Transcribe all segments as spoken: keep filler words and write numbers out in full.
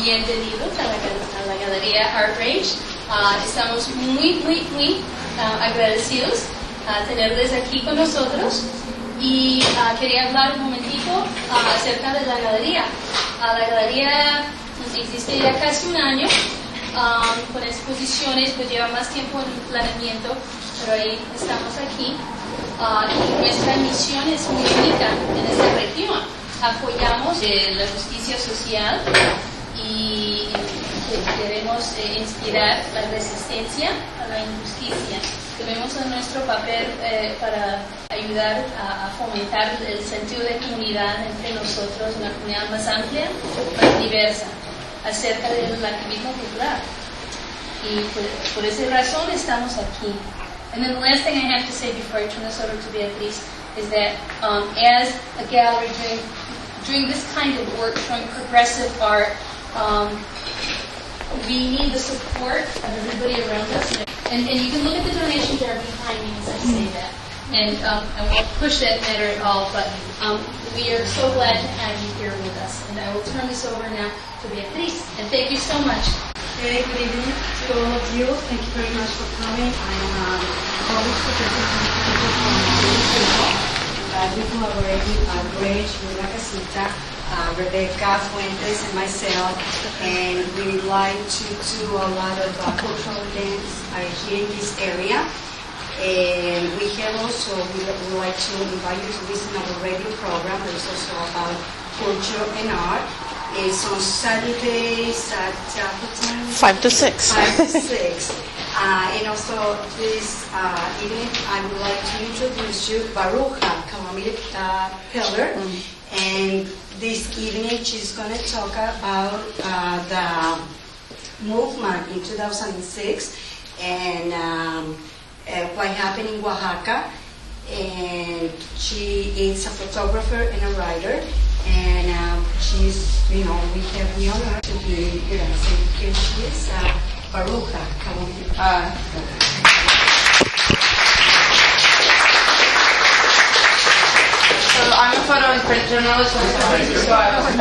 bienvenidos a la, a la Galería Art Range. Uh, estamos muy, muy, muy uh, agradecidos a uh, tenerles aquí con nosotros y uh, quería hablar un momentito uh, acerca de la galería. Uh, la galería existe ya casi un año, um, con exposiciones, pues lleva más tiempo en el planeamiento, pero ahí estamos aquí. Uh, y nuestra misión es muy única en esta región. Apoyamos eh, la justicia social y debemos eh, inspirar la resistencia a la injusticia. Tenemos en nuestro papel eh, para ayudar a, a fomentar el sentido de comunidad entre nosotros, una comunidad más amplia, más diversa, acerca del activismo popular. Y pues, por esa razón estamos aquí. And then the last thing I have to say before I turn this over to Beatriz is that um, as a gallery doing, doing this kind of work, showing progressive art, um, we need the support of everybody around us. And, and you can look at the donation jar behind me as I say that. And um, I won't push that matter at all, but um, we are so glad to have you here with us. And I will turn this over now to Beatriz. And thank you so much. Hey, good evening to all of you. Thank you very much for coming. I'm um, always representing people from Venezuela. Uh, we collaborated at Range with La Casita, uh, Rebecca Fuentes and myself, and we like to do a lot of uh, cultural events uh, here in this area. And we have also, we would like to invite you to listen to our radio program that is also about culture and art. It's on Saturdays at uh, what time? Five to six. Five to six. Uh, and also this uh, evening, I would like to introduce you Baruja Calamita uh, Peller. Mm. And this evening, she's going to talk about uh, the movement in two thousand six and um, uh, what happened in Oaxaca. And she is a photographer and a writer. And um, she's, you know, we have the honor to be here. So here she is, uh, Baruja. Come on. Uh, so I'm a photo and print journalist in San Francisco. I was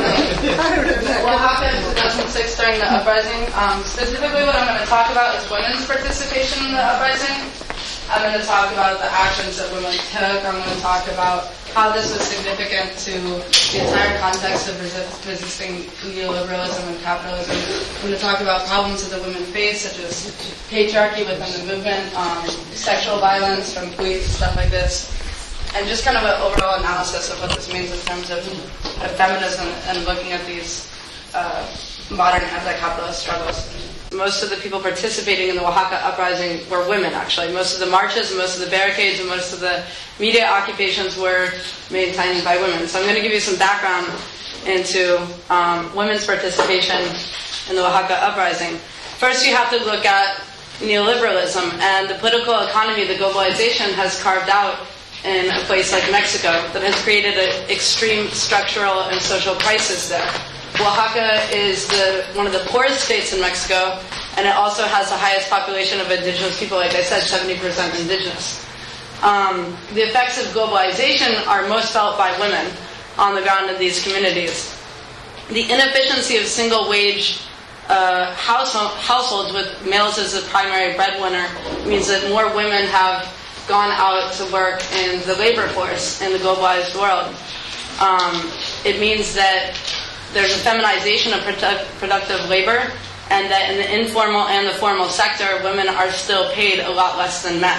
what happened in two thousand six during the uprising. Um, specifically, what I'm going to talk about is women's participation in the uprising. I'm going to talk about the actions that women took. I'm going to talk about how this was significant to the entire context of resist, resisting neoliberalism and capitalism. I'm going to talk about problems that the women face, such as patriarchy within the movement, um, sexual violence from police, stuff like this, and just kind of an overall analysis of what this means in terms of, of feminism and looking at these uh, modern anti-capitalist struggles. Most of the people participating in the Oaxaca uprising were women, actually. Most of the marches, most of the barricades, and most of the media occupations were maintained by women. So I'm going to give you some background into um, women's participation in the Oaxaca uprising. First, you have to look at neoliberalism and the political economy that globalization has carved out in a place like Mexico that has created an extreme structural and social crisis there. Oaxaca is the, one of the poorest states in Mexico, and it also has the highest population of indigenous people, like I said, seventy percent indigenous. Um, the effects of globalization are most felt by women on the ground in these communities. The inefficiency of single-wage uh, household, households with males as the primary breadwinner means that more women have gone out to work in the labor force in the globalized world. Um, it means that there's a feminization of produ- productive labor, and that in the informal and the formal sector, women are still paid a lot less than men.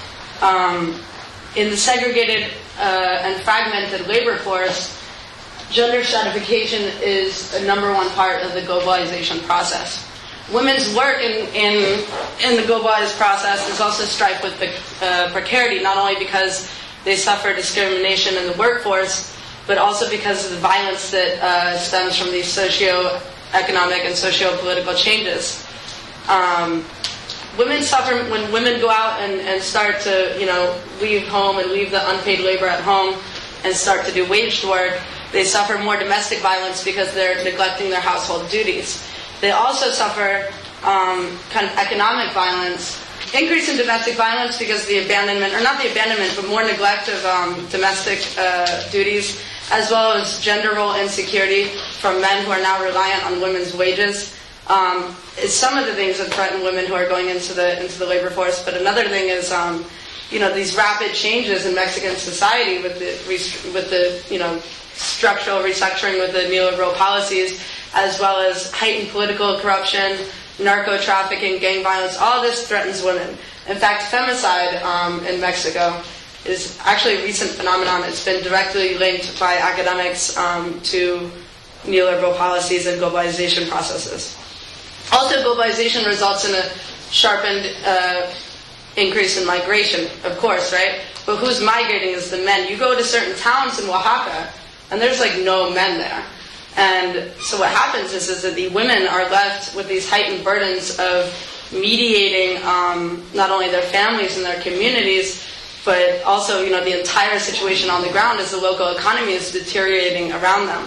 Um, in the segregated uh, and fragmented labor force, gender stratification is a number one part of the globalization process. Women's work in, in, in the globalized process is also strife with uh, precarity, not only because they suffer discrimination in the workforce, but also because of the violence that uh, stems from these socio-economic and socio-political changes. Um, women suffer when women go out and, and start to, you know, leave home and leave the unpaid labor at home and start to do waged work. They suffer more domestic violence because they're neglecting their household duties. They also suffer um, kind of economic violence. Increase in domestic violence because the abandonment, or not the abandonment, but more neglect of um, domestic uh, duties, as well as gender role insecurity from men who are now reliant on women's wages. Um, is some of the things that threaten women who are going into the into the labor force. But another thing is, um, you know, these rapid changes in Mexican society with the with the you know structural restructuring with the neoliberal policies, as well as heightened political corruption, narco trafficking, gang violence. All this threatens women. In fact, femicide um, in Mexico is actually a recent phenomenon. It's been directly linked by academics um, to neoliberal policies and globalization processes. Also, globalization results in a sharpened uh, increase in migration, of course, right? But who's migrating is the men. You go to certain towns in Oaxaca, and there's like no men there. And so what happens is, is that the women are left with these heightened burdens of mediating um, not only their families and their communities, but also, you know, the entire situation on the ground as the local economy is deteriorating around them.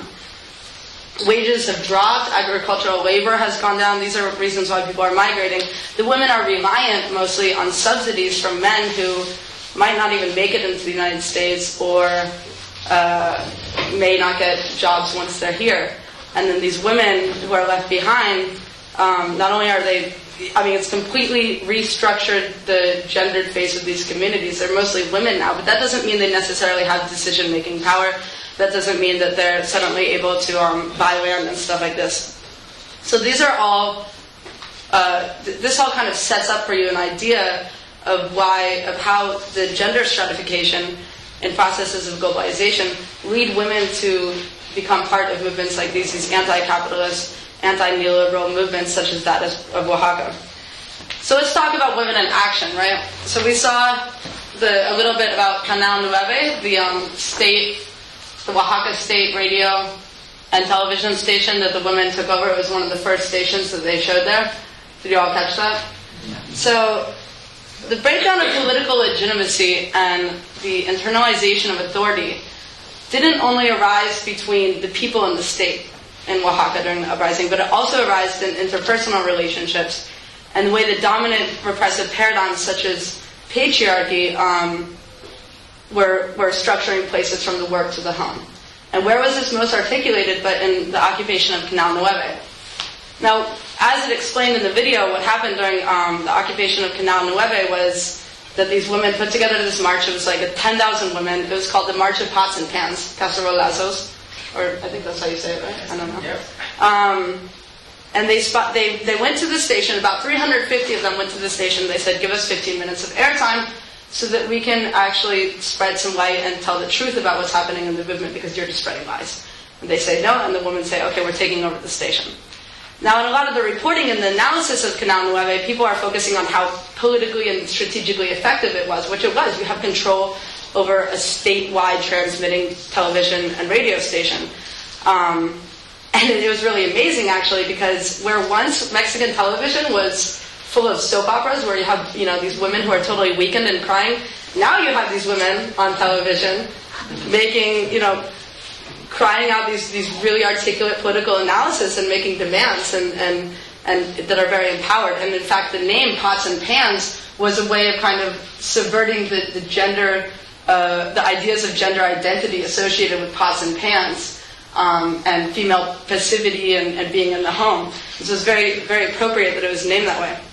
Wages have dropped, agricultural labor has gone down. These are reasons why people are migrating. The women are reliant mostly on subsidies from men who might not even make it into the United States or uh, may not get jobs once they're here. And then these women who are left behind, um, not only are they, I mean, it's completely restructured the gendered face of these communities. They're mostly women now, but that doesn't mean they necessarily have decision-making power. That doesn't mean that they're suddenly able to um, buy land and stuff like this. So these are all, uh, th- this all kind of sets up for you an idea of why, of how the gender stratification and processes of globalization lead women to become part of movements like these, these anti-capitalist, anti-neoliberal movements such as that of Oaxaca. So let's talk about women in action, right? So we saw the, a little bit about Canal Nueve, the um, state the Oaxaca State radio and television station that the women took over. It was one of the first stations that they showed there. Did you all catch that? Yeah. So the breakdown of political legitimacy and the internalization of authority didn't only arise between the people and the state in Oaxaca during the uprising, but it also arose in interpersonal relationships and the way the dominant repressive paradigms such as patriarchy um, Were, were structuring places from the work to the home. And where was this most articulated but in the occupation of Canal Nueve? Now, as it explained in the video, what happened during um, the occupation of Canal Nueve was that these women put together this march. It was like a ten thousand women. It was called the March of Pots and Pans, Cacerolazos, or I think that's how you say it, right? I don't know. Yep. Um, and they, spot, they, they went to the station. About three hundred fifty of them went to the station. They said, give us fifteen minutes of airtime so that we can actually spread some light and tell the truth about what's happening in the movement because you're just spreading lies. And they say no, and the women say, okay, we're taking over the station. Now, in a lot of the reporting and the analysis of Canal Nueve, people are focusing on how politically and strategically effective it was, which it was. You have control over a statewide transmitting television and radio station. Um, and it was really amazing, actually, because where once Mexican television was full of soap operas where you have, you know, these women who are totally weakened and crying. Now you have these women on television making, you know, crying out these, these really articulate political analysis and making demands and, and, and that are very empowered. And in fact, the name Pots and Pans was a way of kind of subverting the, the gender, uh, the ideas of gender identity associated with pots and pans um, and female passivity and, and being in the home. This was very, very appropriate that it was named that way.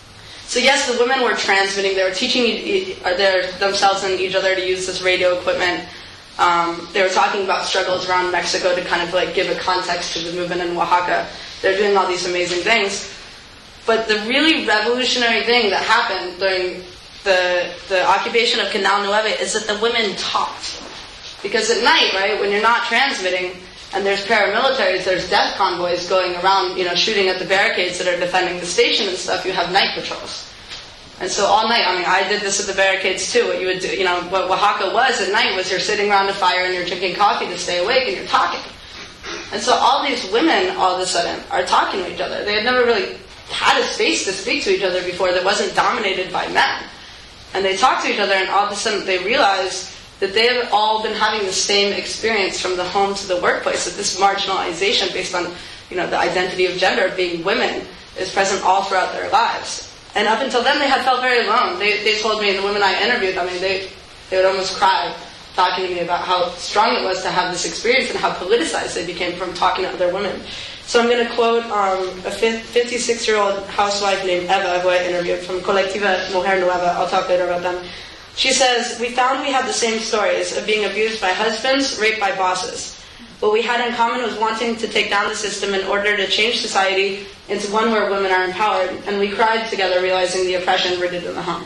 So yes, the women were transmitting. They were teaching e- their, themselves and each other to use this radio equipment. Um, they were talking about struggles around Mexico to kind of like give a context to the movement in Oaxaca. They're doing all these amazing things. But the really revolutionary thing that happened during the, the occupation of Canal Nueve is that the women talked. Because at night, right, when you're not transmitting, and there's paramilitaries, there's death convoys going around, you know, shooting at the barricades that are defending the station and stuff. You have night patrols. And so all night, I mean, I did this at the barricades too. What you would do, you know, what Oaxaca was at night was you're sitting around a fire and you're drinking coffee to stay awake and you're talking. And so all these women, all of a sudden, are talking to each other. They had never really had a space to speak to each other before that wasn't dominated by men. And they talked to each other and all of a sudden they realized that they have all been having the same experience from the home to the workplace, that this marginalization based on, you know, the identity of gender, being women, is present all throughout their lives. And up until then, they had felt very alone. They, they told me, the women I interviewed, I mean, they, they would almost cry talking to me about how strong it was to have this experience and how politicized they became from talking to other women. So I'm going to quote um, a fifty-six-year-old housewife named Eva, who I interviewed from Colectiva Mujer Nueva. I'll talk later about them. She says, "We found we had the same stories of being abused by husbands, raped by bosses. What we had in common was wanting to take down the system in order to change society into one where women are empowered, and we cried together realizing the oppression rooted in the home."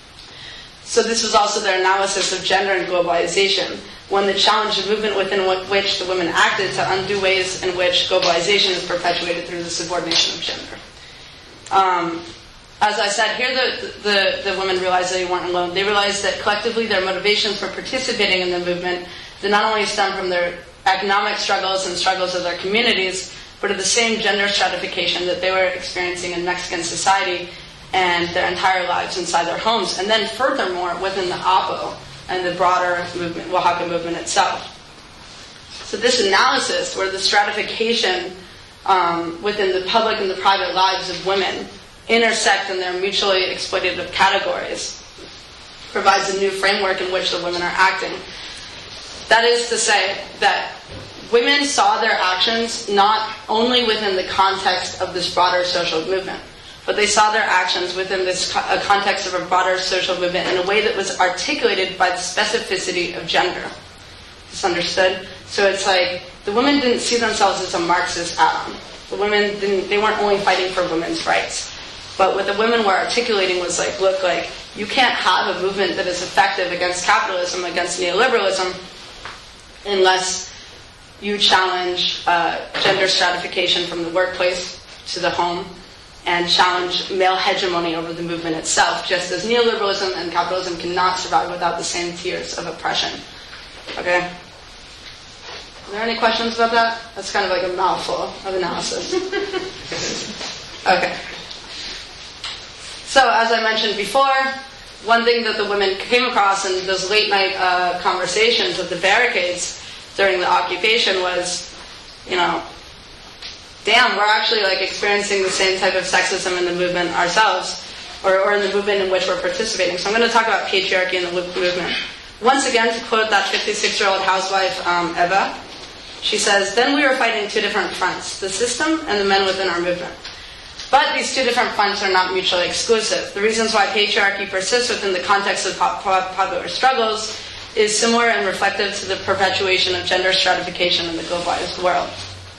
So this was also their analysis of gender and globalization, one that challenged the movement within which the women acted to undo ways in which globalization is perpetuated through the subordination of gender. Um, as I said, here the, the, the women realized they weren't alone. They realized that collectively their motivations for participating in the movement did not only stem from their economic struggles and struggles of their communities, but of the same gender stratification that they were experiencing in Mexican society and their entire lives inside their homes, and then furthermore within the APO and the broader movement, Oaxaca movement itself. So this analysis, where the stratification um, within the public and the private lives of women intersect in their mutually exploitative categories, provides a new framework in which the women are acting. That is to say that women saw their actions not only within the context of this broader social movement, but they saw their actions within this co- a context of a broader social movement in a way that was articulated by the specificity of gender. It's understood? So it's like, the women didn't see themselves as a Marxist atom. The women didn't, they weren't only fighting for women's rights. But what the women were articulating was like, look, like, you can't have a movement that is effective against capitalism, against neoliberalism, unless you challenge uh, gender stratification from the workplace to the home, and challenge male hegemony over the movement itself, just as neoliberalism and capitalism cannot survive without the same tiers of oppression. Okay? Are there any questions about that? That's kind of like a mouthful of analysis. Okay. So, as I mentioned before, one thing that the women came across in those late night uh, conversations at the barricades during the occupation was, you know, damn, we're actually like experiencing the same type of sexism in the movement ourselves, or, or in the movement in which we're participating. So I'm going to talk about patriarchy in the movement. Once again, to quote that fifty-six-year-old housewife, um, Eva, she says, "Then we were fighting two different fronts, the system and the men within our movement. But these two different fronts are not mutually exclusive. The reasons why patriarchy persists within the context of pop- pop- popular struggles is similar and reflective to the perpetuation of gender stratification in the globalized world."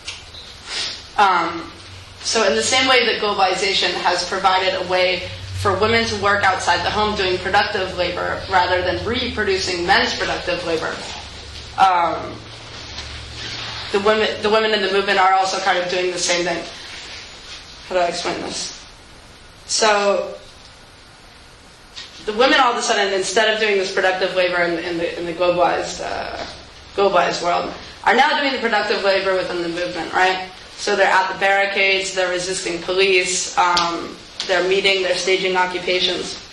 Um, so in the same way that globalization has provided a way for women to work outside the home doing productive labor rather than reproducing men's productive labor, um, the women the women in the movement are also kind of doing the same thing. How do I explain this? So the women all of a sudden, instead of doing this productive labor in, in the in the globalized uh, globalized world, are now doing the productive labor within the movement, right? So they're at the barricades, they're resisting police, um, they're meeting, they're staging occupations.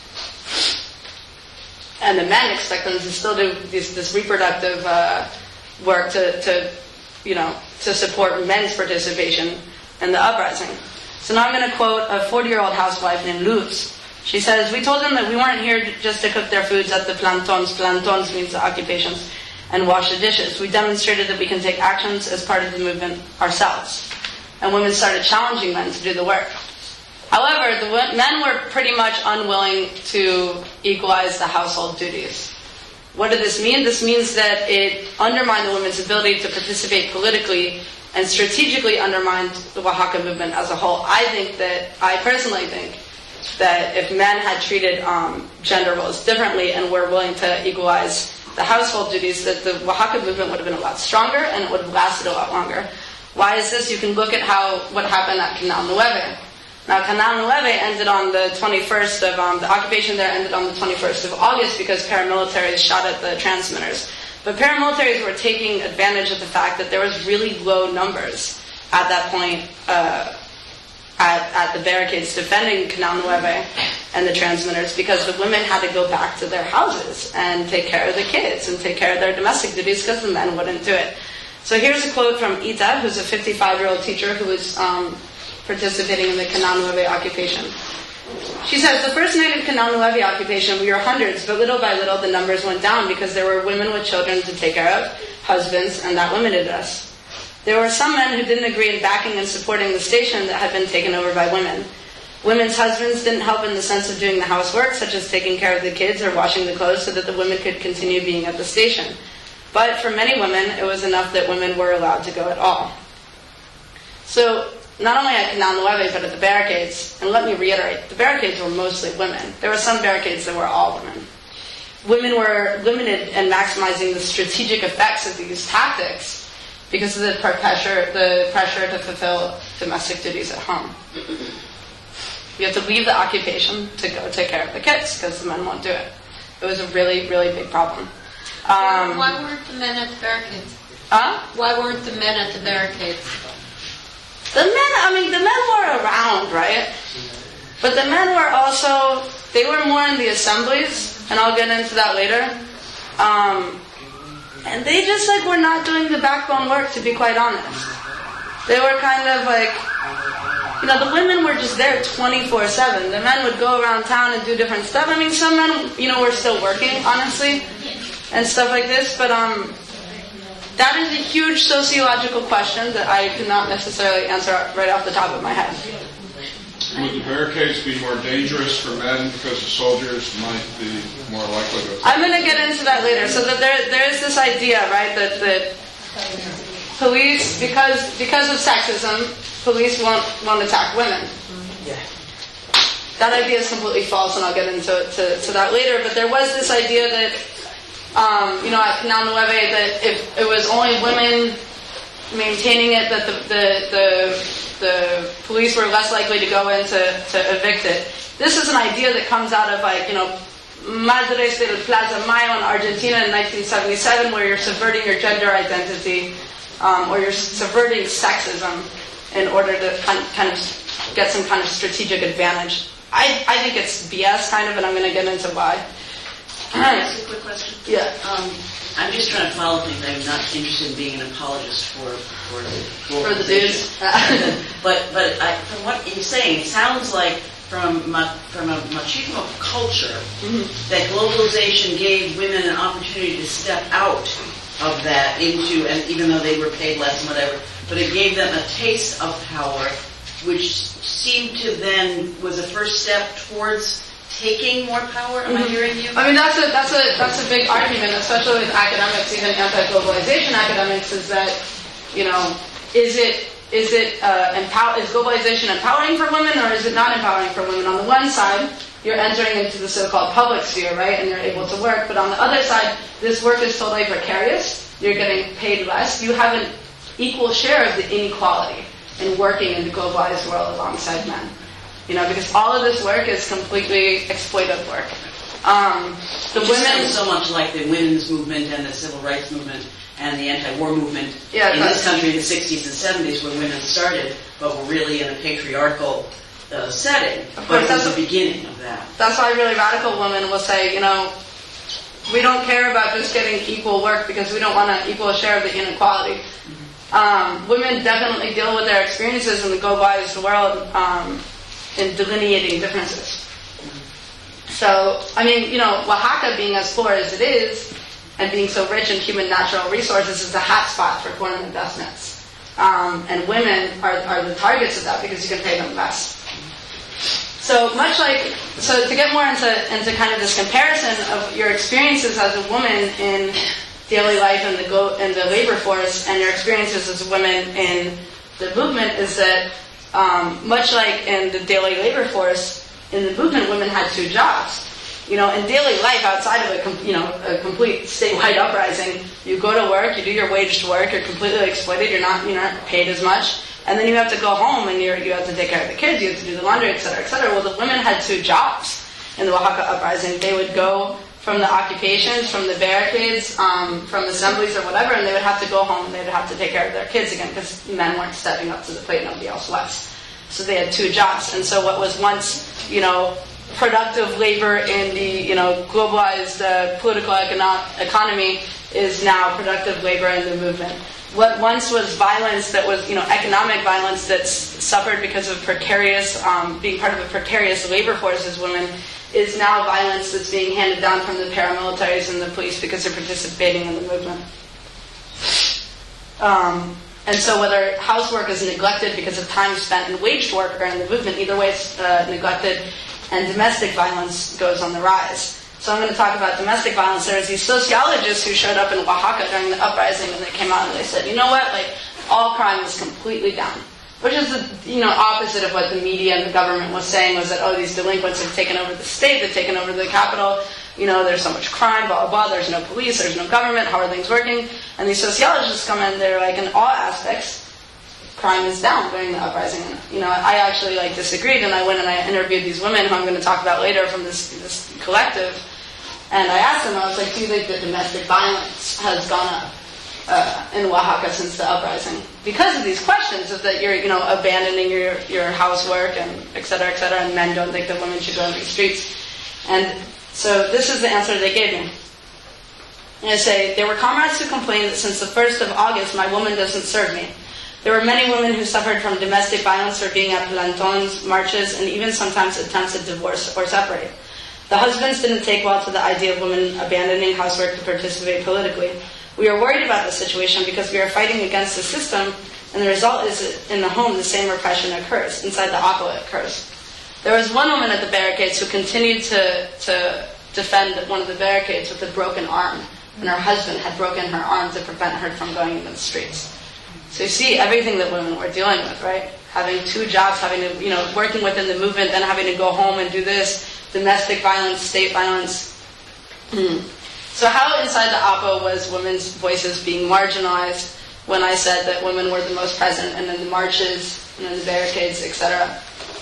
And the men expect them to still do this, this reproductive uh, work to, to, you know, to support men's participation in the uprising. So now I'm going to quote a forty-year-old housewife named Luz. She says, "We told them that we weren't here just to cook their foods at the plantons. Plantons means the occupations. And wash the dishes. We demonstrated that we can take actions as part of the movement ourselves." And women started challenging men to do the work. However, the men were pretty much unwilling to equalize the household duties. What did this mean? This means that it undermined the women's ability to participate politically and strategically undermined the Oaxaca movement as a whole. I think that, I personally think, that if men had treated um, gender roles differently and were willing to equalize the household duties, that the Oaxaca movement would have been a lot stronger and it would have lasted a lot longer. Why is this? You can look at how what happened at Canal Nueve. Now, Canal Nueve ended on the twenty-first of, um, the occupation there ended on the twenty-first of August because paramilitaries shot at the transmitters. But paramilitaries were taking advantage of the fact that there was really low numbers at that point uh, at, at the barricades defending Canal Nueve and the transmitters, because the women had to go back to their houses and take care of the kids and take care of their domestic duties because the men wouldn't do it. So here's a quote from Ita, who's a fifty-five-year-old teacher who was um, participating in the Canal Nueve occupation. She says, the first night of Canal Nueve occupation, we were hundreds, but little by little the numbers went down because there were women with children to take care of, husbands, and that limited us. There were some men who didn't agree in backing and supporting the station that had been taken over by women. Women's husbands didn't help in the sense of doing the housework, such as taking care of the kids or washing the clothes so that the women could continue being at the station. But for many women, it was enough that women were allowed to go at all. So, not only at Canal Nueve, but at the barricades, and let me reiterate, the barricades were mostly women. There were some barricades that were all women. Women were limited in maximizing the strategic effects of these tactics because of the pressure, the pressure to fulfill domestic duties at home. You have to leave the occupation to go take care of the kids because the men won't do it. It was a really, really big problem. Um, Why weren't the men at the barricades? Huh? Why weren't the men at the barricades? The men, I mean, the men were around, right? But the men were also, they were more in the assemblies, and I'll get into that later. Um, and they just, like, were not doing the backbone work, to be quite honest. They were kind of like, you know, the women were just there twenty-four seven. The men would go around town and do different stuff. I mean, some men, you know, were still working, honestly, and stuff like this, but, um... that is a huge sociological question that I could not necessarily answer right off the top of my head. Would the barricades be more dangerous for men because the soldiers might be more likely to... I'm going to get into that later. So that there, there is this idea, right, that, that police, because because of sexism, police won't, won't attack women. Yeah. That idea is completely false, and I'll get into to, to that later. But there was this idea that Um, you know, at Canal Nueve, that if it was only women maintaining it, that the the, the the police were less likely to go in to, to evict it. This is an idea that comes out of, like, you know, Madres del Plaza Mayo in Argentina in nineteen seventy-seven, where you're subverting your gender identity, um, or you're subverting sexism in order to kind of, kind of get some kind of strategic advantage. I, I think it's B S, kind of, and I'm going to get into why. Can I ask a quick question? Yeah. Um, I'm just trying to follow things. I'm not interested in being an apologist for for the For the dudes. but but I, from what you're saying, it sounds like from ma, from a machismo culture Mm-hmm. that globalization gave women an opportunity to step out of that into, and even though they were paid less and whatever, but it gave them a taste of power, which seemed to then was a first step towards taking more power. Am I hearing you? I mean, that's a that's a that's a big argument, especially with academics, even anti-globalization academics, is that, you know, is it is it uh, empower is globalization empowering for women, or is it not empowering for women? On the one side, you're entering into the so-called public sphere, right, and you're able to work. But on the other side, this work is totally precarious. You're getting paid less. You have an equal share of the inequality in working in the globalized world alongside men. You know, because all of this work is completely exploitive work. Um, the it women sounds so much like the women's movement and the civil rights movement and the anti-war movement Yeah, in this that's- country in the sixties and seventies, where women started, but were really in a patriarchal uh, setting. Of But course, it was that's the beginning of that. That's why really radical women will say, you know, we don't care about just getting equal work because we don't want an equal share of the inequality. Um, women definitely deal with their experiences in the globalized world um, in delineating differences. So, I mean, you know, Oaxaca being as poor as it is, and being so rich in human natural resources, is a hotspot for foreign investments. Um, and women are, are the targets of that because you can pay them less. So much like, so to get more into, into kind of this comparison of your experiences as a woman in daily life and the, go, in the labor force and your experiences as a woman in the movement, is that um, much like in the daily labor force, in the movement, women had two jobs. You know, in daily life, outside of a com- you know a complete statewide uprising, you go to work, you do your waged work, you're completely exploited, you're not you're not paid as much, and then you have to go home and you're, you have to take care of the kids, you have to do the laundry, et cetera, et cetera. Well, the women had two jobs in the Oaxaca uprising. They would go from the occupations, from the barricades, um, from assemblies or whatever, and they would have to go home and they would have to take care of their kids again because men weren't stepping up to the plate, nobody else was. So they had two jobs. And so what was once, you know, productive labor in the, you know, globalized uh, political econo- economy is now productive labor in the movement. what once was violence that was, you know, economic violence that's suffered because of precarious, um, being part of a precarious labor force as women, is now violence that's being handed down from the paramilitaries and the police because they're participating in the movement. Um, and so whether housework is neglected because of time spent in waged work or in the movement, either way it's uh, neglected, and domestic violence goes on the rise. So I'm going to talk about domestic violence. There's these sociologists who showed up in Oaxaca during the uprising, and they came out and they said, you know what, like, all crime is completely down. Which is the, you know, opposite of what the media and the government was saying, was that, oh, these delinquents have taken over the state, they've taken over the capital, you know, there's so much crime, blah, blah, blah, there's no police, there's no government, how are things working? And these sociologists come in, they're like, in all aspects, crime is down during the uprising. You know, I actually, like, disagreed, and I went and I interviewed these women who I'm going to talk about later from this, this collective, and I asked them, I was like, do you think that domestic violence has gone up uh, in Oaxaca since the uprising? Because of these questions of that you're, you know, abandoning your, your housework and et cetera, et cetera, and men don't think that women should go on these streets. And so this is the answer they gave me. And I say, there were comrades who complained that since the first of August, my woman doesn't serve me. There were many women who suffered from domestic violence for being at plantons, marches, and even sometimes attempts at divorce or separate. The husbands didn't take well to the idea of women abandoning housework to participate politically. We are worried about the situation because we are fighting against the system, and the result is that in the home the same repression occurs. Inside the Apo it occurs. There was one woman at the barricades who continued to, to defend one of the barricades with a broken arm, and her husband had broken her arm to prevent her from going into the streets. So you see everything that women were dealing with, right? Having two jobs, having to, you know, working within the movement, then having to go home and do this. Domestic violence, state violence. Mm. So how inside the Apo was women's voices being marginalized when I said that women were the most present and in the marches and in the barricades, et cetera?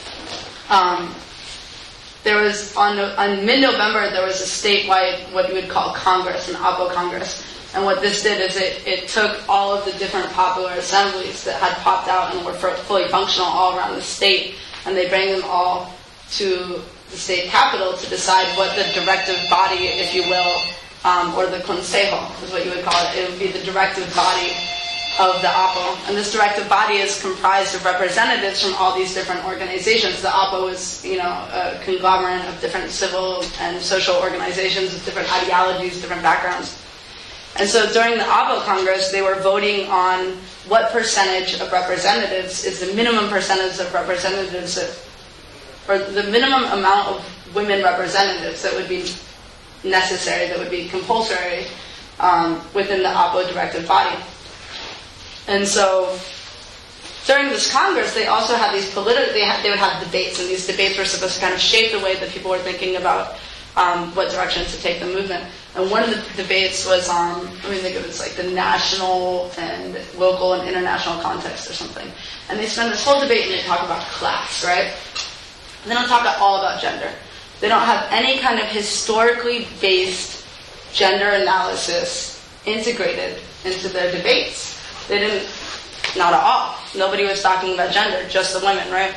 Um, there was, on, on mid-November, there was a statewide, what you would call Congress, an Apo Congress. And what this did is it, it took all of the different popular assemblies that had popped out and were fully functional all around the state, and they bring them all to the state capital to decide what the directive body, if you will, um, or the consejo is what you would call it. It would be the directive body of the Apo. And this directive body is comprised of representatives from all these different organizations. The Apo is, you know, a conglomerate of different civil and social organizations with different ideologies, different backgrounds. And so during the Apo Congress, they were voting on what percentage of representatives is the minimum percentage of representatives that, or the minimum amount of women representatives that would be necessary, that would be compulsory um, within the Apo directive body. And so during this Congress, they also had these political, they, had, they would have debates, and these debates were supposed to kind of shape the way that people were thinking about um, what direction to take the movement. And one of the debates was on, I mean, think it was like the national and local and international context or something. And they spend this whole debate and they talk about class, right? They don't talk at all about gender. They don't have any kind of historically based gender analysis integrated into their debates. They didn't, not at all. Nobody was talking about gender, just the women, right?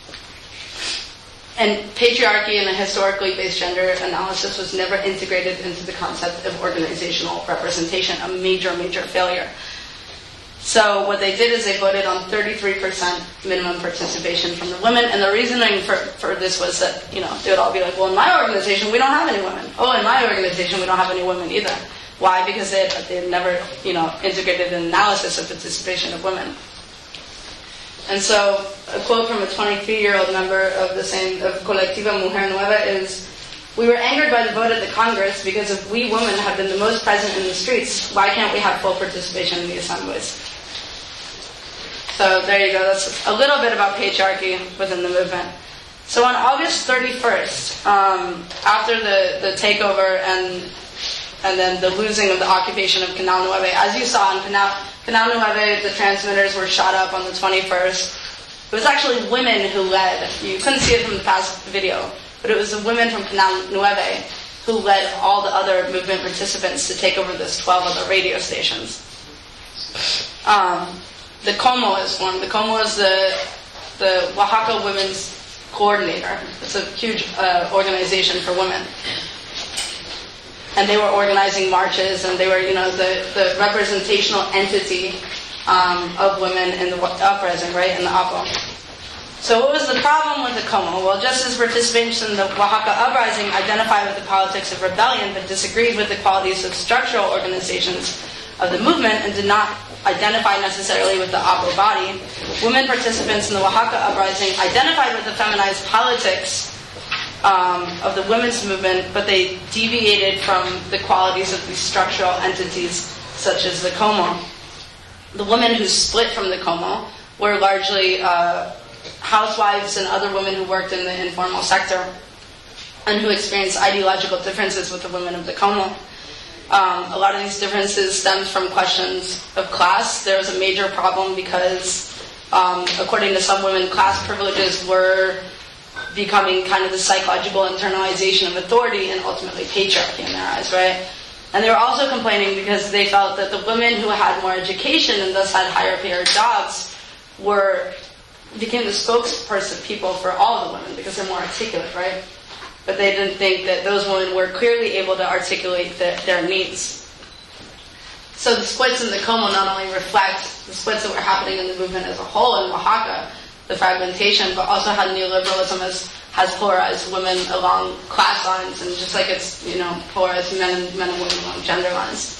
And patriarchy and a historically based gender analysis was never integrated into the concept of organizational representation, a major, major failure. So what they did is they voted on thirty-three percent minimum participation from the women, and the reasoning for, for this was that, you know, they would all be like, well, in my organization, we don't have any women. Oh, in my organization, we don't have any women either. Why? Because they had, they had never, you know, integrated an analysis of participation of women. And so a quote from a twenty-three-year-old member of the same, of Colectiva Mujer Nueva is, "We were angered by the vote at the Congress because if we women have been the most present in the streets, why can't we have full participation in the assemblies?" So there you go. That's a little bit about patriarchy within the movement. So on August thirty-first, um, after the, the takeover and and then the losing of the occupation of Canal Nueve, as you saw in Canal, Canal Nueve, the transmitters were shot up on the twenty-first. It was actually women who led. You couldn't see it from the past video, but it was the women from Canal Nueve who led all the other movement participants to take over those twelve other radio stations. Um, the Como is formed. The Como is the the Oaxaca Women's Coordinator. It's a huge uh, organization for women. And they were organizing marches, and they were, you know, the, the representational entity um, of women in the uprising, right, in the Apo. So what was the problem with the Como? Well, just as participants in the Oaxaca uprising identified with the politics of rebellion but disagreed with the qualities of structural organizations of the movement and did not identify necessarily with the Apo body, women participants in the Oaxaca uprising identified with the feminized politics um, of the women's movement, but they deviated from the qualities of these structural entities such as the Como. The women who split from the Como were largely uh, housewives and other women who worked in the informal sector and who experienced ideological differences with the women of the Como. Um, a lot of these differences stemmed from questions of class. There was a major problem because, um, according to some women, class privileges were becoming kind of the psychological internalization of authority and ultimately patriarchy in their eyes, right? And they were also complaining because they felt that the women who had more education and thus had higher paid jobs were became the spokesperson people for all the women because they're more articulate, right? But they didn't think that those women were clearly able to articulate the, their needs. So the splits in the Como not only reflect the splits that were happening in the movement as a whole in Oaxaca, the fragmentation, but also how neoliberalism has, has polarized women along class lines, and just like it's, you know, polarized men and, men and women along gender lines.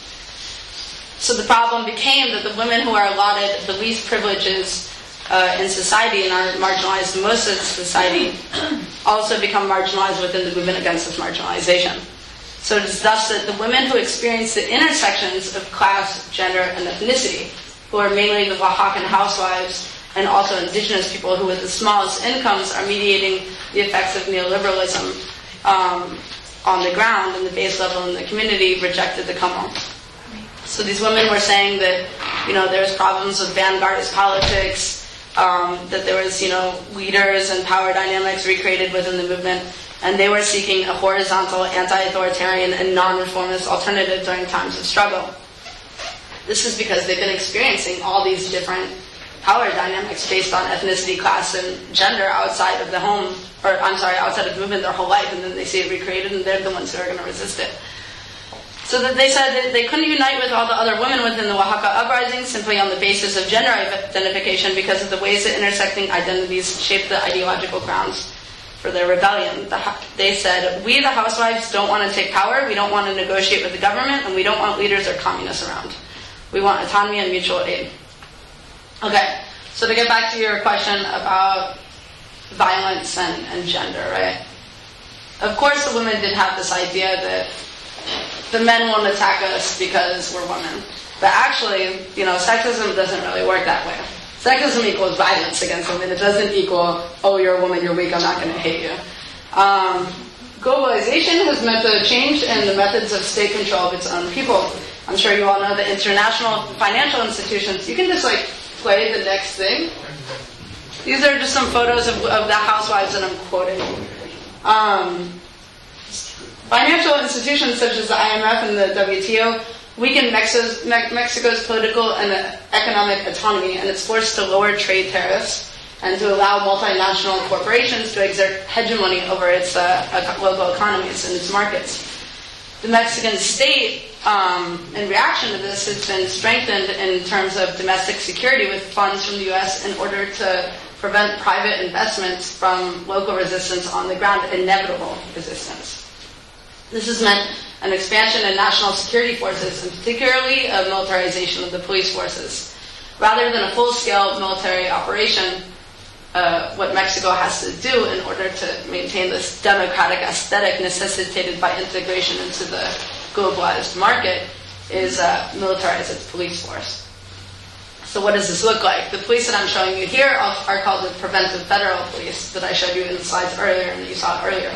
So the problem became that the women who are allotted the least privileges Uh, in society and are marginalized the most in society also become marginalized within the movement against this marginalization. So it is thus that the women who experience the intersections of class, gender, and ethnicity, who are mainly the Oaxacan housewives and also indigenous people who with the smallest incomes are mediating the effects of neoliberalism um, on the ground and the base level in the community, rejected the Como. So these women were saying that, you know, there's problems with vanguardist politics, Um, that there was, you know, leaders and power dynamics recreated within the movement, and they were seeking a horizontal, anti-authoritarian, and non-reformist alternative during times of struggle. This is because they've been experiencing all these different power dynamics based on ethnicity, class, and gender outside of the home, or I'm sorry, outside of the movement their whole life, and then they see it recreated, and they're the ones who are going to resist it. So that they said that they couldn't unite with all the other women within the Oaxaca uprising simply on the basis of gender identification because of the ways that intersecting identities shaped the ideological grounds for their rebellion. The, they said, we the housewives don't want to take power, we don't want to negotiate with the government, and we don't want leaders or communists around. We want autonomy and mutual aid. Okay, so to get back to your question about violence and, and gender, right? Of course the women did have this idea that the men won't attack us because we're women. But actually, you know, sexism doesn't really work that way. Sexism equals violence against women. It doesn't equal, oh, you're a woman, you're weak, I'm not going to hate you. Um, globalization has meant a change in the methods of state control of its own people. I'm sure you all know the international financial institutions. You can just, like, play the next thing. These are just some photos of, of the housewives that I'm quoting. Um... Financial institutions such as the I M F and the W T O weaken Mexico's, Mexico's political and economic autonomy, and it's forced to lower trade tariffs and to allow multinational corporations to exert hegemony over its uh, local economies and its markets. The Mexican state, um, in reaction to this, has been strengthened in terms of domestic security with funds from the U S in order to prevent private investments from local resistance on the ground, inevitable resistance. This has meant an expansion in national security forces, and particularly a militarization of the police forces. Rather than a full-scale military operation, uh, what Mexico has to do in order to maintain this democratic aesthetic necessitated by integration into the globalized market is uh, militarize its police force. So what does this look like? The police that I'm showing you here are, are called the Preventive Federal Police that I showed you in the slides earlier and that you saw earlier.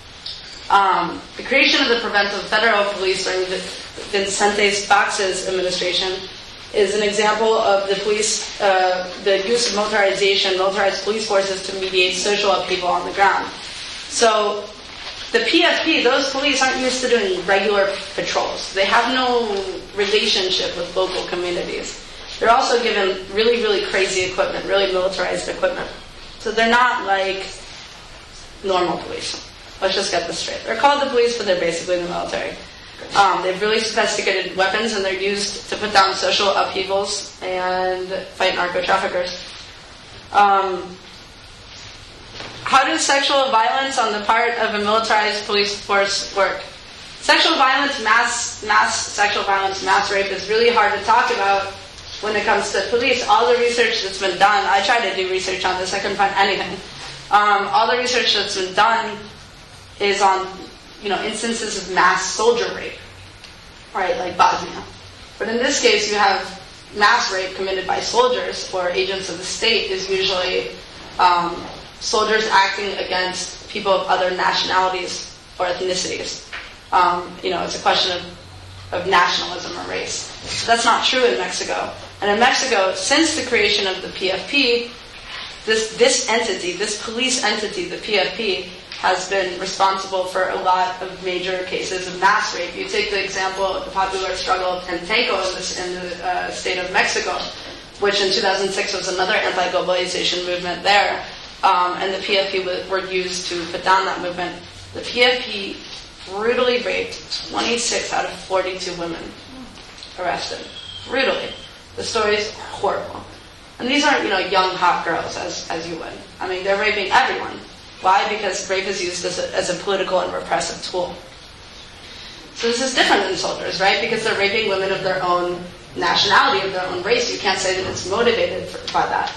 Um, the creation of the Preventive Federal Police during Vicente Fox's administration is an example of the police, uh, the use of militarization, militarized police forces to mediate social upheaval on the ground. So the P F P, those police aren't used to doing regular patrols. They have no relationship with local communities. They're also given really, really crazy equipment, really militarized equipment. So they're not like normal police. Let's just get this straight. They're called the police, but they're basically the military. Um, they have really sophisticated weapons, and they're used to put down social upheavals and fight narco-traffickers. Um, how does sexual violence on the part of a militarized police force work? Sexual violence, mass, mass sexual violence, mass rape is really hard to talk about when it comes to police. All the research that's been done, I tried to do research on this, I couldn't find anything. Um, all the research that's been done is on, you know, instances of mass soldier rape, right, like Bosnia. But in this case, you have mass rape committed by soldiers or agents of the state is usually um, soldiers acting against people of other nationalities or ethnicities. Um, you know, it's a question of, of nationalism or race. That's not true in Mexico. And in Mexico, since the creation of the P F P, this, this entity, this police entity, the P F P, has been responsible for a lot of major cases of mass rape. You take the example of the popular struggle of Tentenco in, this, in the uh, state of Mexico, which in two thousand six was another anti-globalization movement there, um, and the P F P w- were used to put down that movement. The P F P brutally raped twenty-six out of forty-two women arrested. Brutally. The stories are horrible. And these aren't, you know, young, hot girls, as, as you would. I mean, they're raping everyone. Why? Because rape is used as a, as a political and repressive tool. So this is different than soldiers, right? Because they're raping women of their own nationality, of their own race. You can't say that it's motivated for, by that.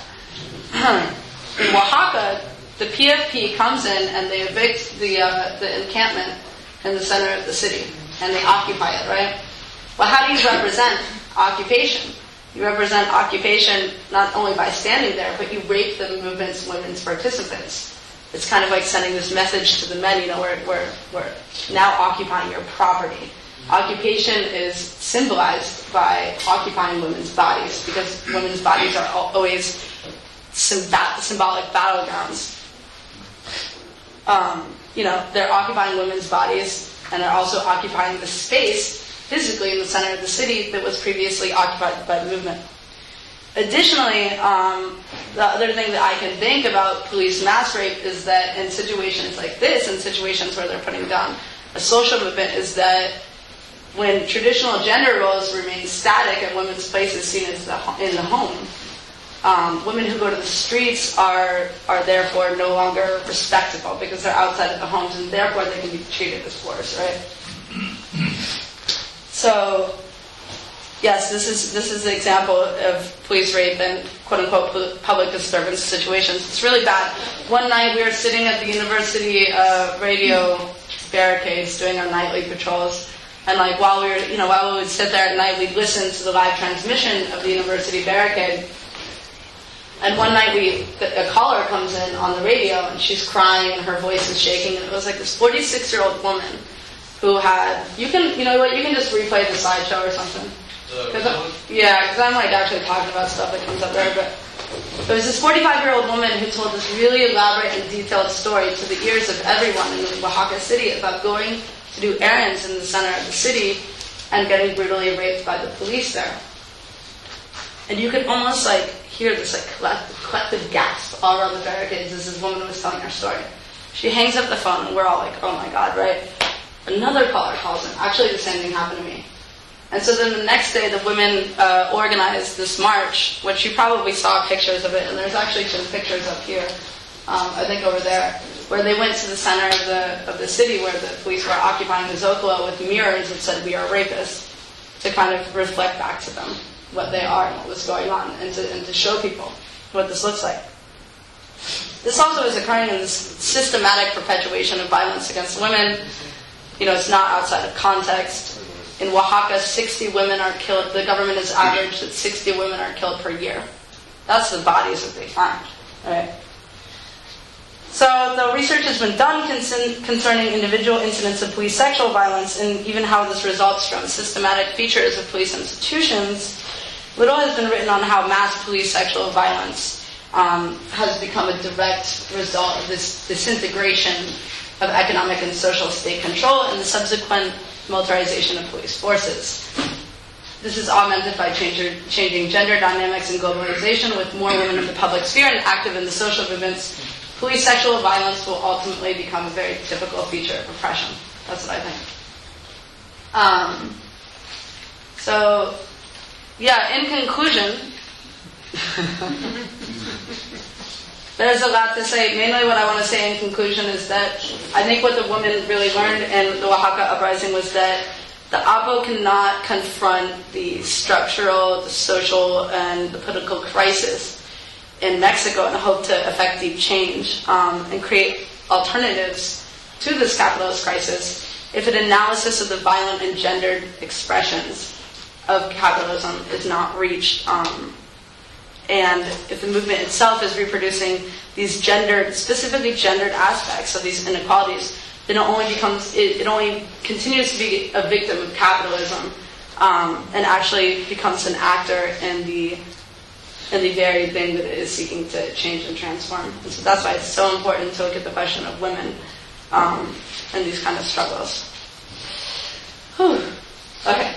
In Oaxaca, the P F P comes in and they evict the uh, the encampment in the center of the city, and they occupy it, right? Well, how do you represent occupation? You represent occupation not only by standing there, but you rape the movement's women's participants. It's kind of like sending this message to the men, you know, we're, we're, we're now occupying your property. Occupation is symbolized by occupying women's bodies, because women's bodies are always symb- symbolic battlegrounds. Um, you know, they're occupying women's bodies, and they're also occupying the space physically in the center of the city that was previously occupied by the movement. Additionally, um, the other thing that I can think about police mass rape is that in situations like this, in situations where they're putting down a social movement, is that when traditional gender roles remain static and women's place is seen as the, in the home, um, women who go to the streets are are therefore no longer respectable because they're outside of the homes, and therefore they can be treated as whores, right? So, yes, this is this is an example of police rape and quote-unquote public disturbance situations. It's really bad. One night we were sitting at the university uh, radio barricades doing our nightly patrols, and like while we were, you know, while we would sit there at night, we'd listen to the live transmission of the university barricade. And one night we, a caller comes in on the radio, and she's crying, and her voice is shaking, and it was like this forty-six-year-old woman who had, you can, you know what, you can just replay the slideshow or something. Cause I'm, yeah, because I'm like actually talking about stuff that comes up there, but there was this forty-five-year-old woman who told this really elaborate and detailed story to the ears of everyone in Oaxaca City about going to do errands in the center of the city and getting brutally raped by the police there. And you could almost like hear this like collective, collective gasp all around the barricades as this woman was telling her story. She hangs up the phone and we're all like, oh my god, right? Another caller calls in. Actually, the same thing happened to me. And so then the next day, the women uh, organized this march, which you probably saw pictures of it, and there's actually some pictures up here, um, I think over there, where they went to the center of the of the city where the police were occupying the Zocalo with mirrors that said, "We are rapists," to kind of reflect back to them what they are and what was going on, and to, and to show people what this looks like. This also is occurring in this systematic perpetuation of violence against women. You know, it's not outside of context. In Oaxaca, sixty women are killed. The government has averaged that sixty women are killed per year. That's the bodies that they find, right? So the research has been done concern, concerning individual incidents of police sexual violence and even how this results from systematic features of police institutions. Little has been written on how mass police sexual violence um, has become a direct result of this disintegration of economic and social state control and the subsequent militarization of police forces. This is augmented by change, changing gender dynamics and globalization, with more women in the public sphere and active in the social movements. Police sexual violence will ultimately become a very typical feature of oppression. That's what I think. Um, so, yeah, in conclusion, there's a lot to say. Mainly what I want to say in conclusion is that I think what the women really learned in the Oaxaca uprising was that the A P O cannot confront the structural, the social, and the political crisis in Mexico and hope to effect deep change um, and create alternatives to this capitalist crisis if an analysis of the violent and gendered expressions of capitalism is not reached. Um, and if the movement itself is reproducing these gendered, specifically gendered aspects of these inequalities, then it only becomes, it, it only continues to be a victim of capitalism um, and actually becomes an actor in the in the very thing that it is seeking to change and transform. And so that's why it's so important to look at the question of women um, and these kind of struggles. Whew. Okay.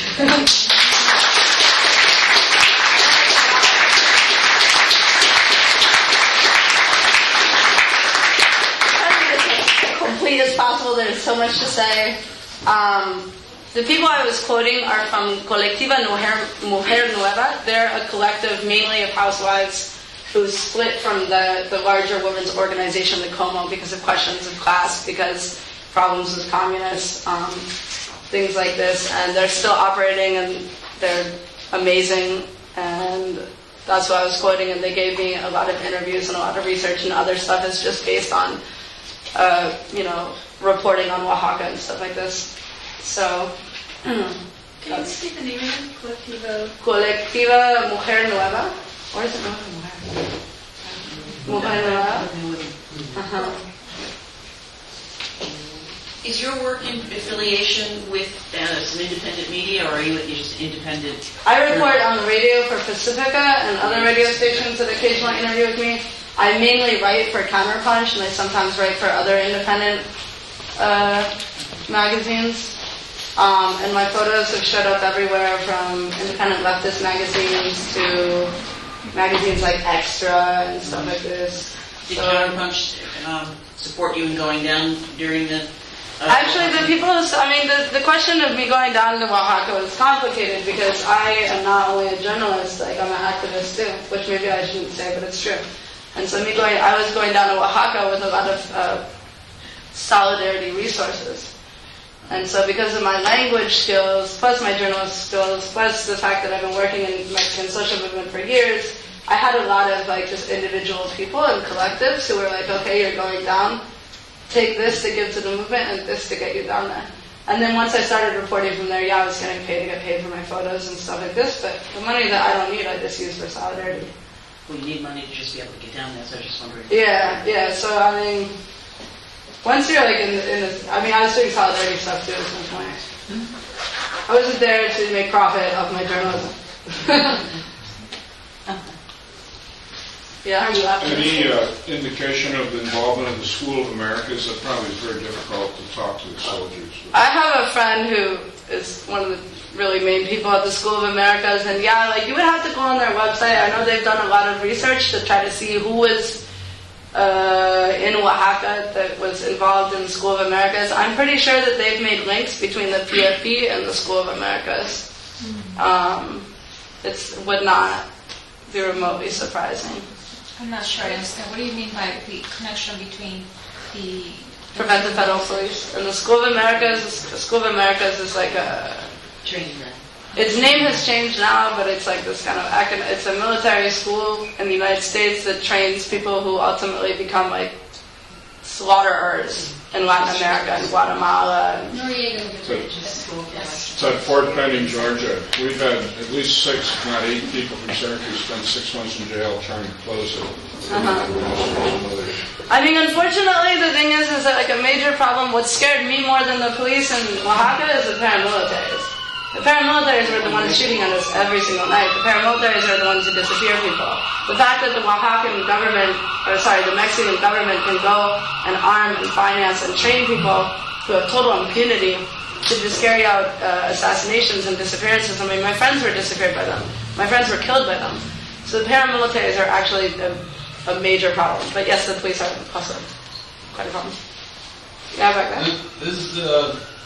Complete as possible. There's so much to say. Um, the people I was quoting are from Colectiva Mujer, Mujer Nueva. They're a collective mainly of housewives who split from the, the larger women's organization, the Como, because of questions of class, because problems with communists, um, things like this. And they're still operating, and they're amazing. And that's what I was quoting, and they gave me a lot of interviews and a lot of research, and other stuff is just based on Uh, you know, reporting on Oaxaca and stuff like this. So, Can you repeat the name of it? Colectiva. Colectiva Mujer Nueva. Or is it Nueva Mujer? Mujer Nueva. Uh-huh. Is your work in affiliation with uh, some independent media, or are you just independent? I report on the radio for Pacifica and other radio stations that occasionally interview with me. I mainly write for Counterpunch, and I sometimes write for other independent uh, magazines. Um, and my photos have showed up everywhere, from independent leftist magazines to magazines like Extra and stuff like this. Did So, Counterpunch um, support you in going down during the... Uh, Actually, the people, I mean, the, the question of me going down to Oaxaca was complicated because I am not only a journalist, like I'm an activist too, which maybe I shouldn't say, but it's true. And so me going, I was going down to Oaxaca with a lot of uh, solidarity resources. And so because of my language skills, plus my journalist skills, plus the fact that I've been working in Mexican social movement for years, I had a lot of like just individual people and collectives who were like, okay, you're going down, take this to give to the movement and this to get you down there. And then once I started reporting from there, yeah, I was getting paid to get paid for my photos and stuff like this, but the money that I don't need, I just use for solidarity. Well, you need money to just be able to get down there, so I was just wondering. Yeah, yeah, so I mean, once you're like in, in this, I mean, I was doing solidarity stuff too at some point. I wasn't there to make profit off my journalism. Yeah, are you after Any uh, indication of the involvement of the School of Americas? That probably is very difficult to talk to the soldiers. I have a friend who is one of the really main people at the School of Americas, and yeah, like you would have to go on their website. I know they've done a lot of research to try to see who was uh, in Oaxaca that was involved in the School of Americas. I'm pretty sure that they've made links between the P F P and the School of Americas. Um, it would not be remotely surprising. I'm not sure I understand. What do you mean by the connection between the... Prevent the Federal Police. And the School of Americas, the School of Americas is like a... Training ground. Its name has changed now, but it's like this kind of, it's a military school in the United States that trains people who ultimately become like slaughterers in Latin America and Guatemala. Noriega So, it's at Fort Benning, Georgia. We've had at least six, if not eight people from Syracuse spend six months in jail trying to close it. Uh-huh. I mean, unfortunately, the thing is, is that like a major problem, what scared me more than the police in Oaxaca is the paramilitaries. The paramilitaries were the ones shooting at us every single night. The paramilitaries are the ones who disappear people. The fact that the Oaxacan government, or sorry, the Mexican government can go and arm and finance and train people who have total impunity to just carry out uh, assassinations and disappearances. I mean, my friends were disappeared by them. My friends were killed by them. So the paramilitaries are actually a, a major problem. But yes, the police are also quite a problem. Yeah, back then. This, this is uh,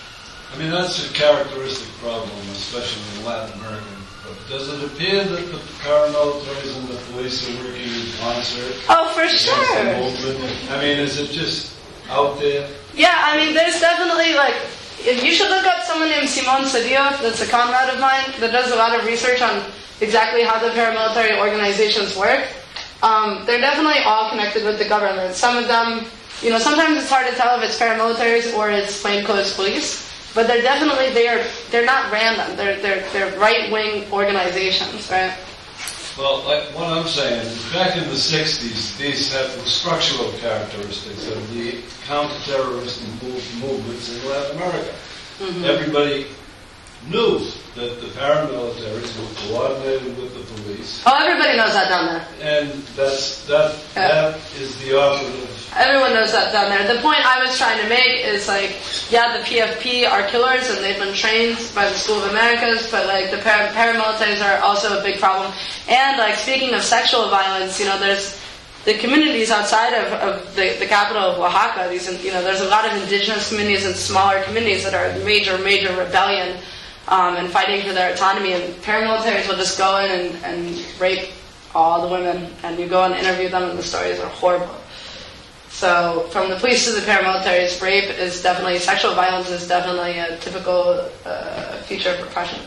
I mean, that's a characteristic problem, especially in Latin America. But does it appear that the paramilitaries and the police are working in concert? Oh, for against sure. the movement? I mean, is it just out there? Yeah, I mean, there's definitely, like, if you should look up someone named Simon Cedillo, that's a comrade of mine, that does a lot of research on exactly how the paramilitary organizations work. Um, they're definitely all connected with the government. Some of them, you know, sometimes it's hard to tell if it's paramilitaries or it's plainclothes police, but they're definitely, they are, they're not random. They're, they're, they're right-wing organizations, right? Well, like what I'm saying is, back in the sixties, these have the structural characteristics of the counter-terrorist move, movements in Latin America. Mm-hmm. Everybody knew that the paramilitaries were coordinated with the police. Oh, everybody knows that down there. And that's, that, Yeah. that is the operative. Everyone knows that down there. The point I was trying to make is, like, yeah, the P F P are killers and they've been trained by the School of Americas, but, like, the para- paramilitaries are also a big problem. And, like, speaking of sexual violence, you know, there's the communities outside of, of the, the capital of Oaxaca. These, you know, there's a lot of indigenous communities and smaller communities that are in major, major rebellion um, and fighting for their autonomy. And paramilitaries will just go in and, and rape all the women, and you go and interview them, and the stories are horrible. So, from the police to the paramilitaries, rape is definitely, sexual violence is definitely a typical uh, feature of repression.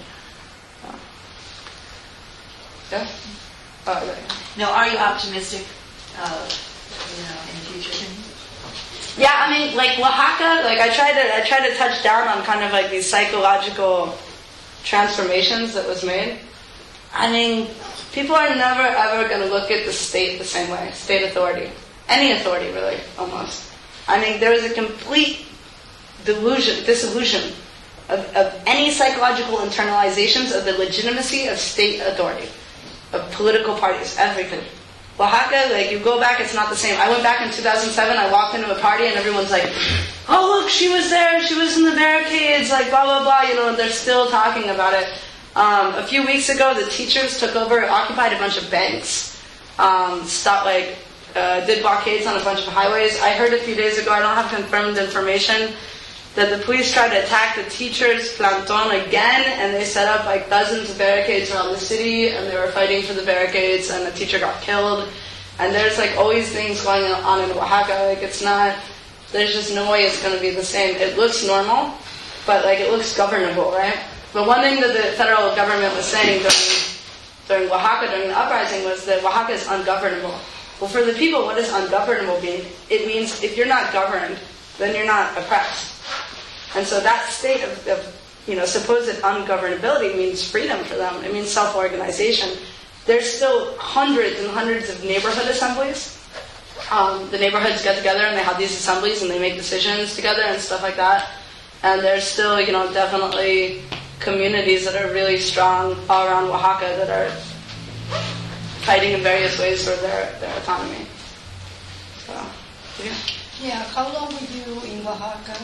Yeah? Oh, okay. Now, are you optimistic, uh, you know, in the future? Yeah, I mean, like Oaxaca, like I tried to, I tried to touch down on kind of like these psychological transformations that was made. I mean, people are never ever going to look at the state the same way, state authority. Any authority, really, almost. I mean, there is a complete delusion, disillusion of, of any psychological internalizations of the legitimacy of state authority, of political parties, everything. Oaxaca, like, you go back, it's not the same. I went back in two thousand seven, I walked into a party, and everyone's like, oh, look, she was there, she was in the barricades, like, blah, blah, blah, you know, and they're still talking about it. Um, a few weeks ago, the teachers took over, occupied a bunch of banks, um, stopped, like, Uh, did blockades on a bunch of highways. I heard a few days ago, I don't have confirmed information, that the police tried to attack the teachers' planton again, and they set up like dozens of barricades around the city, and they were fighting for the barricades, and the teacher got killed. And there's like always things going on in Oaxaca. Like, it's not, there's just no way it's going to be the same. It looks normal, but like it looks governable, right? But one thing that the federal government was saying during, during Oaxaca, during the uprising, was that Oaxaca is ungovernable. Well, for the people, what does ungovernable mean? It means if you're not governed, then you're not oppressed. And so that state of, of you know, supposed ungovernability means freedom for them. It means self-organization. There's still hundreds and hundreds of neighborhood assemblies. Um, the neighborhoods get together and they have these assemblies and they make decisions together and stuff like that. And there's still, you know, definitely communities that are really strong all around Oaxaca that are fighting in various ways for their, their autonomy. So, yeah. Yeah, how long were you in Oaxaca?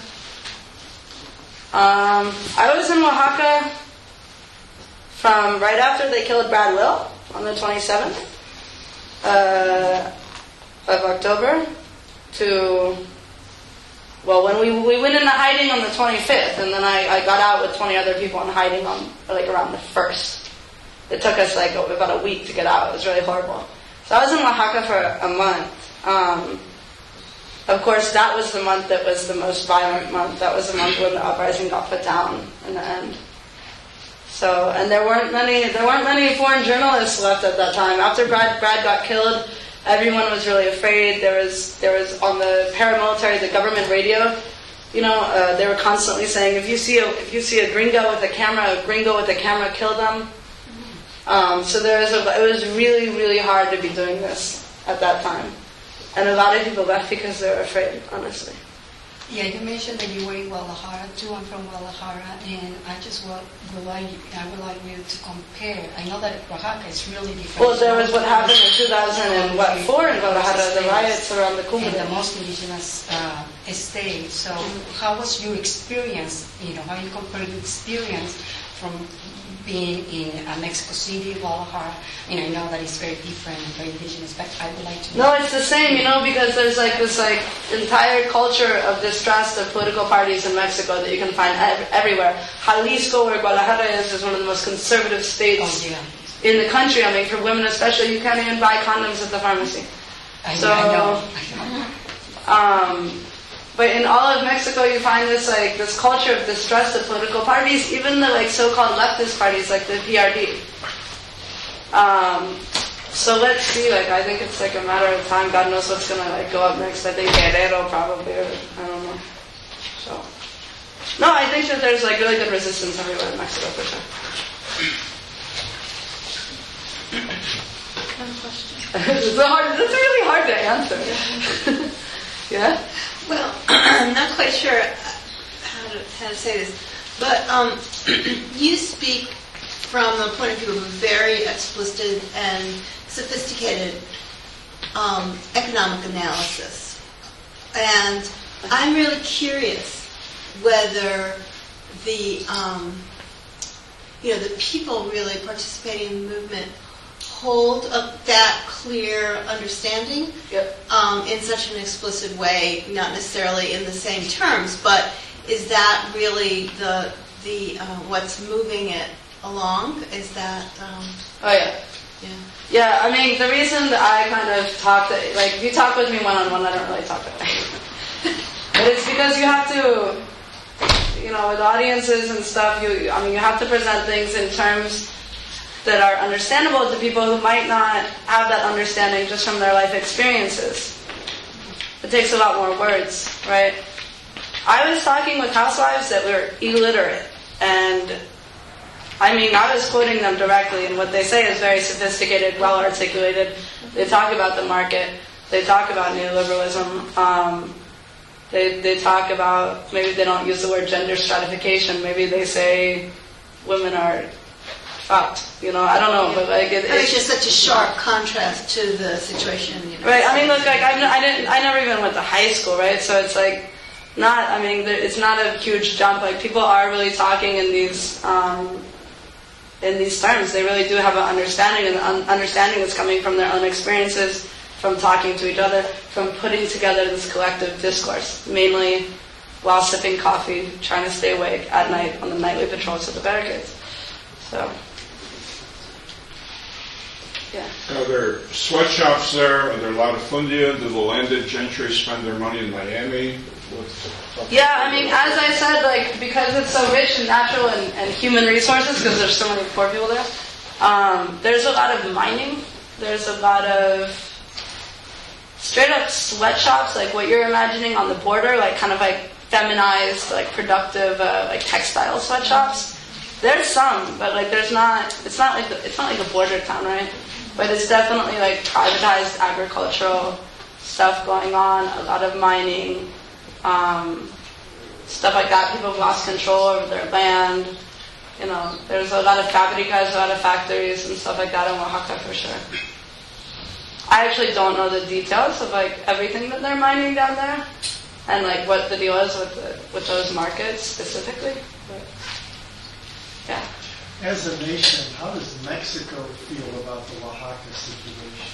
Um, I was in Oaxaca from right after they killed Brad Will on the twenty-seventh uh, of October to, well, when we we went into hiding on the twenty-fifth, and then I, I got out with twenty other people in hiding on like around the first. It took us like about a week to get out. It was really horrible. So I was in Oaxaca for a month. Um, of course, that was the month that was the most violent month. That was the month when the uprising got put down in the end. So, and there weren't many. There weren't many foreign journalists left at that time. After Brad Brad got killed, everyone was really afraid. There was there was on the paramilitary, the government radio. You know, uh, they were constantly saying, if you see a if you see a gringo with a camera, a gringo with a camera, kill them. Um, so there was a, it was really, really hard to be doing this at that time. And a lot of people left because they were afraid, honestly. Yeah, you mentioned that you were in Guadalajara too. I'm from Guadalajara, and I just would, would like I would like you to compare. I know that Oaxaca is really different. Well, there was what happened in two thousand four in Guadalajara, the riots around the Cumbre. And the most indigenous uh, state. So, how was your experience? You know, how you compare your experience from being in uh, Mexico City, Guadalajara. I mean, I know that it's very different and very indigenous, but I would like to know. No, it's the same, you know, because there's like this like entire culture of distrust of political parties in Mexico that you can find ev- everywhere. Jalisco, where Guadalajara is, is one of the most conservative states Oh, yeah. in the country. I mean, for women especially, you can't even buy condoms at the pharmacy. I, So, I know. I know. Um, but in all of Mexico, you find this like this culture of distrust of political parties, even the like so-called leftist parties, like the P R D. Um, so let's see. Like, I think it's like a matter of time. God knows what's gonna like go up next. I think Guerrero probably, or I don't know. So, no, I think that there's like really good resistance everywhere in Mexico for sure. it's a hard. That's really hard to answer. Yeah. Well, I'm not quite sure how to, how to say this, but um, you speak from a point of view of a very explicit and sophisticated um, economic analysis. And I'm really curious whether the, um, you know, the people really participating in the movement hold up that clear understanding Yep. um, in such an explicit way, not necessarily in the same terms, but is that really the the uh, what's moving it along? Is that um, Oh yeah. yeah? Yeah, I mean, the reason that I kind of talk, to, like, if you talk with me one-on-one, I don't really talk to you. But it's because you have to, you know, with audiences and stuff, you, I mean, you have to present things in terms that are understandable to people who might not have that understanding just from their life experiences. It takes a lot more words, right? I was talking with housewives that were illiterate, and I mean, I was quoting them directly, and what they say is very sophisticated, well articulated. They talk about the market. They talk about neoliberalism. Um, they they talk about, maybe they don't use the word gender stratification. Maybe they say women are fucked. You know, I don't know, but like it, I mean, it's just such a sharp contrast to the situation. You know, right. I mean, look, like I, I didn't, I never even went to high school, right? So it's like not. I mean, there- it's not a huge jump. Like people are really talking in these. Um, in these terms, they really do have an understanding, and the un- understanding is coming from their own experiences, from talking to each other, from putting together this collective discourse, mainly while sipping coffee, trying to stay awake at night on the nightly patrols of the barricades. So, yeah. Are there sweatshops there? Are there a lot of fundia? Do the landed gentry spend their money in Miami? What's- Yeah, I mean, as I said, like, because it's so rich in natural and, and human resources, because there's so many poor people there, um, there's a lot of mining. There's a lot of straight up sweatshops, like what you're imagining on the border, like kind of like feminized, like productive, uh, like textile sweatshops. There's some, but like there's not. It's not like the, it's not like a border town, right? But it's definitely like privatized agricultural stuff going on. A lot of mining. Um, stuff like that. People have lost control over their land. You know, there's a lot of fabricas, a lot of factories and stuff like that in Oaxaca for sure. I actually don't know the details of like everything that they're mining down there, and like what the deal is with the, with those markets specifically. But, yeah. As a nation, how does Mexico feel about the Oaxaca situation?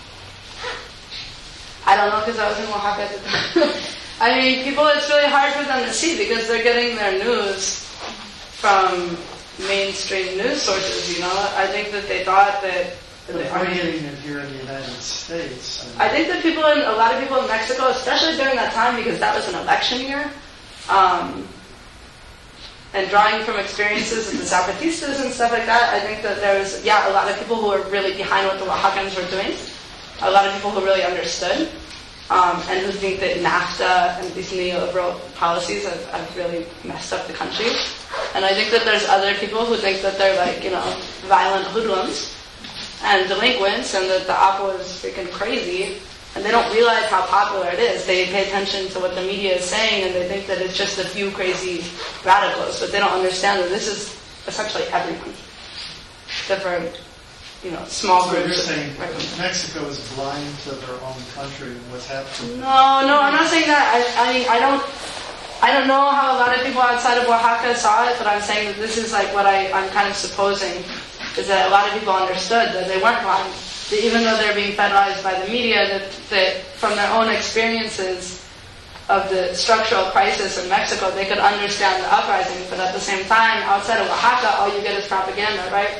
I don't know because I was in Oaxaca at the time. I mean, people, it's really hard for them to see because they're getting their news from mainstream news sources, you know. I think that they thought that... But if we're getting it here in the United States... And I think that people, in, a lot of people in Mexico, especially during that time, because that was an election year, um, and drawing from experiences of the Zapatistas and stuff like that, I think that there was, yeah, a lot of people who were really behind what the Oaxacans were doing. A lot of people who really understood. Um, and who think that NAFTA and these neoliberal policies have, have really messed up the country. And I think that there's other people who think that they're like, you know, violent hoodlums and delinquents, and that the Apo is freaking crazy, and they don't realize how popular it is. They pay attention to what the media is saying, and they think that it's just a few crazy radicals, but they don't understand that this is essentially everyone. Different, you know, small so groups. you're saying right. Mexico is blind to their own country and what's happening? No, no, I'm not saying that. I, I mean, I don't, I don't know how a lot of people outside of Oaxaca saw it, but I'm saying that this is like what I, I'm kind of supposing, is that a lot of people understood that they weren't blind. That even though they're being fed lies by the media, that, that from their own experiences of the structural crisis in Mexico, they could understand the uprising, but at the same time, outside of Oaxaca, all you get is propaganda, right?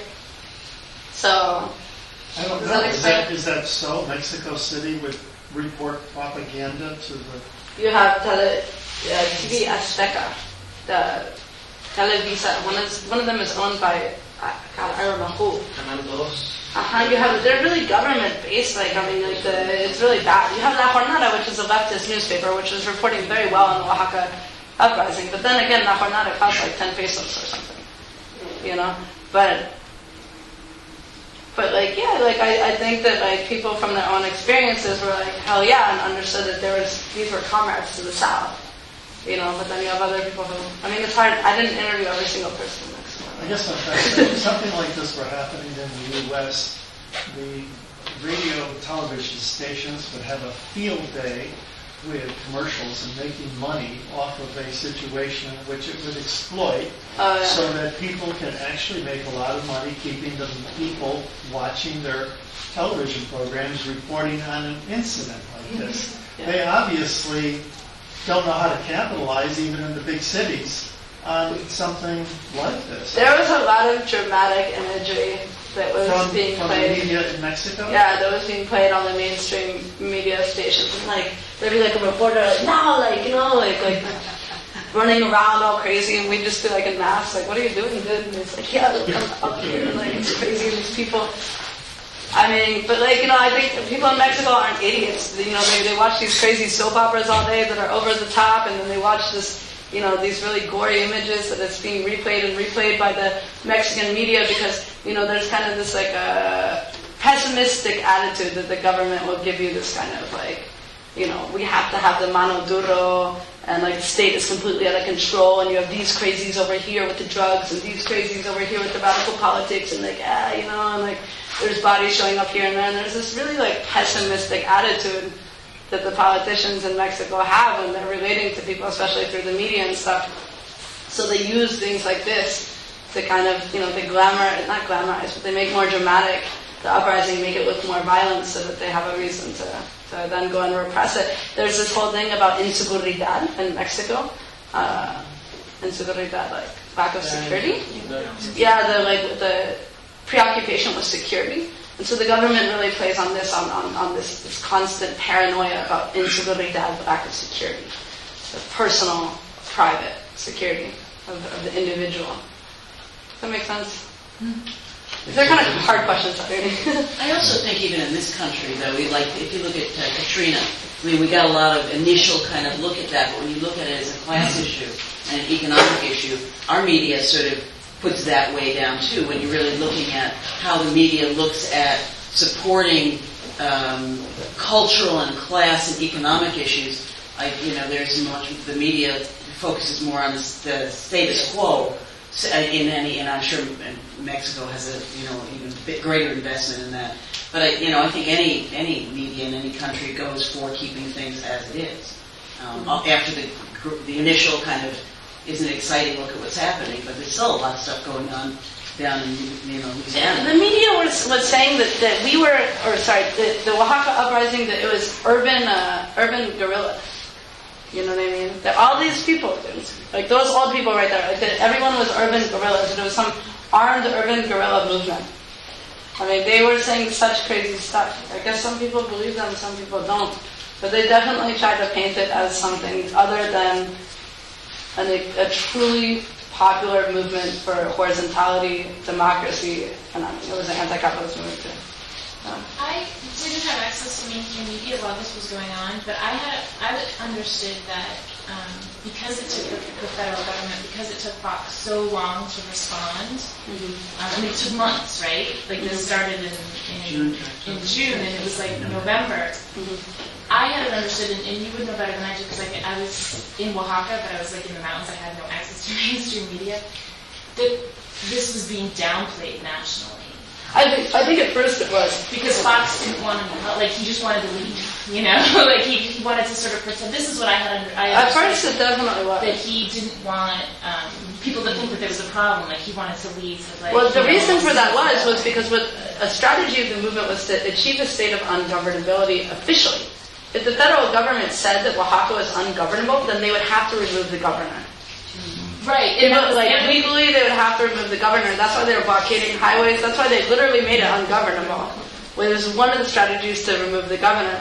So, I don't does know. that Is explain? that, is that so? Mexico City would report propaganda to the... You have tele, uh, T V Azteca, the Televisa. One is one of them is owned by uh, God, I don't know who. Uh-huh, you have they're really government based. Like I mean, like the, it's really bad. You have La Jornada, which is a leftist newspaper, which is reporting very well on the Oaxaca uprising. But then again, La Jornada costs like ten pesos or something. You know, but. But like yeah, like I, I think that like people from their own experiences were like hell yeah, and understood that there was these were comrades to the south, you know. But then you have other people who I mean it's hard. I didn't interview every single person in Mexico. I guess I'm trying to say, if something like this were happening in the U S, the radio and television stations would have a field day with commercials and making money off of a situation in which it would exploit, Oh, yeah. so that people can actually make a lot of money keeping the people watching their television programs reporting on an incident like this. Yeah. They obviously don't know how to capitalize, even in the big cities, on something like this. There was a lot of dramatic imagery that was From, being from the played. media in Mexico? Yeah, that was being played on the mainstream media stations. And like, there'd be like a reporter, like, no, like, you know, like, like, running around all crazy, and we'd just be like in masks, like, what are you doing, dude? And it's like, yeah, look, I'm up here, and like, it's crazy, these people. I mean, but like, you know, I think people in Mexico aren't idiots. You know, they, they watch these crazy soap operas all day that are over the top, and then they watch this, you know, these really gory images that it's being replayed and replayed by the Mexican media because, you know, there's kind of this like a pessimistic attitude that the government will give you this kind of like, you know, we have to have the mano duro and like the state is completely out of control and you have these crazies over here with the drugs and these crazies over here with the radical politics and like, ah, you know, and like there's bodies showing up here and there and there's this really like pessimistic attitude that the politicians in Mexico have when they're relating to people, especially through the media and stuff. So they use things like this to kind of, you know, they glamour, not glamorize, but they make more dramatic the uprising, make it look more violent so that they have a reason to, to then go and repress it. There's this whole thing about inseguridad in Mexico. Uh, inseguridad, like lack of security. Yeah, the like the preoccupation with security. And so the government really plays on this, on, on, on this, this constant paranoia about inseguridad, lack of security, the personal, private security of, of the individual. Does that make sense? Mm-hmm. They're kind of hard questions. I also think even in this country, though, we like if you look at uh, Katrina, I mean, we got a lot of initial kind of look at that, but when you look at it as a class issue and an economic issue, our media sort of puts that way down too when you're really looking at how the media looks at supporting um, cultural and class and economic issues. I, you know, there's much the media focuses more on the, the status quo in any, and I'm sure Mexico has a you know even bit greater investment in that. But I, you know, I think any any media in any country goes for keeping things as it is. Um, after the the initial kind of isn't an exciting look at what's happening, but there's still a lot of stuff going on down in, you know, Louisiana. The media was, was saying that, that we were, or sorry, the, the Oaxaca uprising, that it was urban uh, urban guerrillas. You know what I mean? That all these people, dude, like those old people right there, like that everyone was urban guerrillas, and it was some armed urban guerrilla movement. I mean, they were saying such crazy stuff. I guess some people believe them, some people don't. But they definitely tried to paint it as something other than And a, a truly popular movement for horizontality, democracy, and I mean, it was an anti-capitalist movement too. Um, I didn't have access to mainstream media while this was going on, but I had I understood that um, because it took the, the federal government, because it took Fox so long to respond. Mm-hmm. Um, I mean, it took months, right? Like mm-hmm. this started in in June, in June, and it was like November. Mm-hmm. I hadn't understood, and, and you would know better than I do, because like, I was in Oaxaca, but I was like in the mountains. I had no access to mainstream media. That this was being downplayed nationally. I think I think at first it was because Fox didn't want to, like he just wanted to leave. You know, like he, he wanted to sort of pretend. This is what I had. Under, I At understood first, it definitely was. that he didn't want um, people to think that there was a problem. Like he wanted to lead. To, like, Well, the you know, reason for that was was because what a strategy of the movement was to achieve a state of ungovernability officially. If the federal government said that Oaxaca was ungovernable, then they would have to remove the governor. right? It And that was, was like and- legally, they would have to remove the governor. That's why they were blockading highways. That's why they literally made it ungovernable. It was one of the strategies to remove the governor.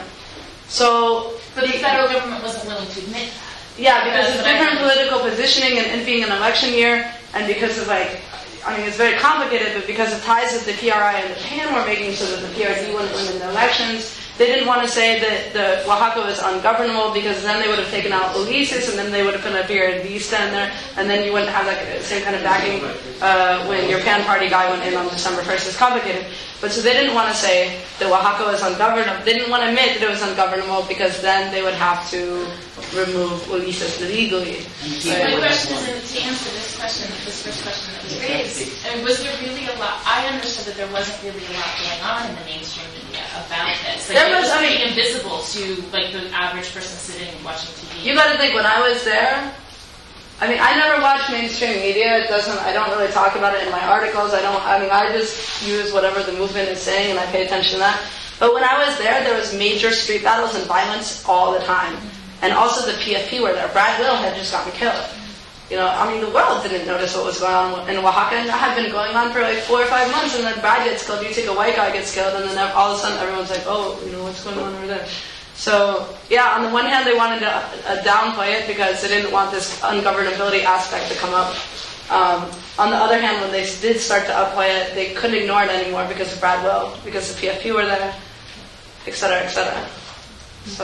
So, But the federal government wasn't willing to admit that. yeah, because That's of what I different heard. political positioning and it being an election year, and because of like, I mean, it's very complicated, but because of ties that the P R I and the P A N were making so that the P R D wouldn't win in the elections, they didn't want to say that the Oaxaca was ungovernable because then they would have taken out Ulises and then they would have put a P R D stand there, and then you wouldn't have that same kind of backing uh, when your P A N party guy went in on December first. It's complicated. But so they didn't want to say that Oaxaca was ungovernable. They didn't want to admit that it was ungovernable because then they would have to remove Ulises legally. So my question is, in- to answer this question, this first question that was raised, I mean, was there really a lot? I understood that there wasn't really a lot going on in the mainstream media about this. Like, There it was, was I pretty mean- invisible to like the average person sitting watching T V. You got to think, when I was there, I mean, I never watch mainstream media. It doesn't. I don't really talk about it in my articles. I don't. I mean, I just use whatever the movement is saying, and I pay attention to that. But when I was there, there was major street battles and violence all the time, and also the P F P were there. Brad Will had just gotten killed. You know, I mean, the world didn't notice what was going on in Oaxaca, and that had been going on for like four or five months. And then Brad gets killed. You take a white guy gets killed, and then all of a sudden everyone's like, "Oh, you know, what's going on over there?" So, yeah, on the one hand, they wanted to uh, downplay it because they didn't want this ungovernability aspect to come up. Um, on the other hand, when they did start to upplay it, they couldn't ignore it anymore because of Brad Will, because the P F P were there, et cetera, et cetera. So,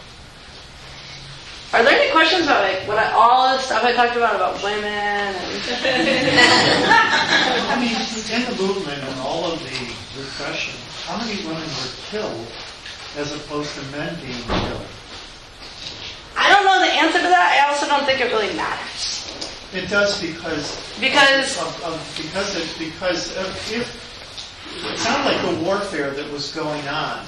are there any questions about like what I, all the stuff I talked about about women? And I mean, in the movement and all of the repression, how many women were killed as opposed to men being killed? I don't know the answer to that. I also don't think it really matters. It does because Because of, of, because it, because of, if it sounded like the warfare that was going on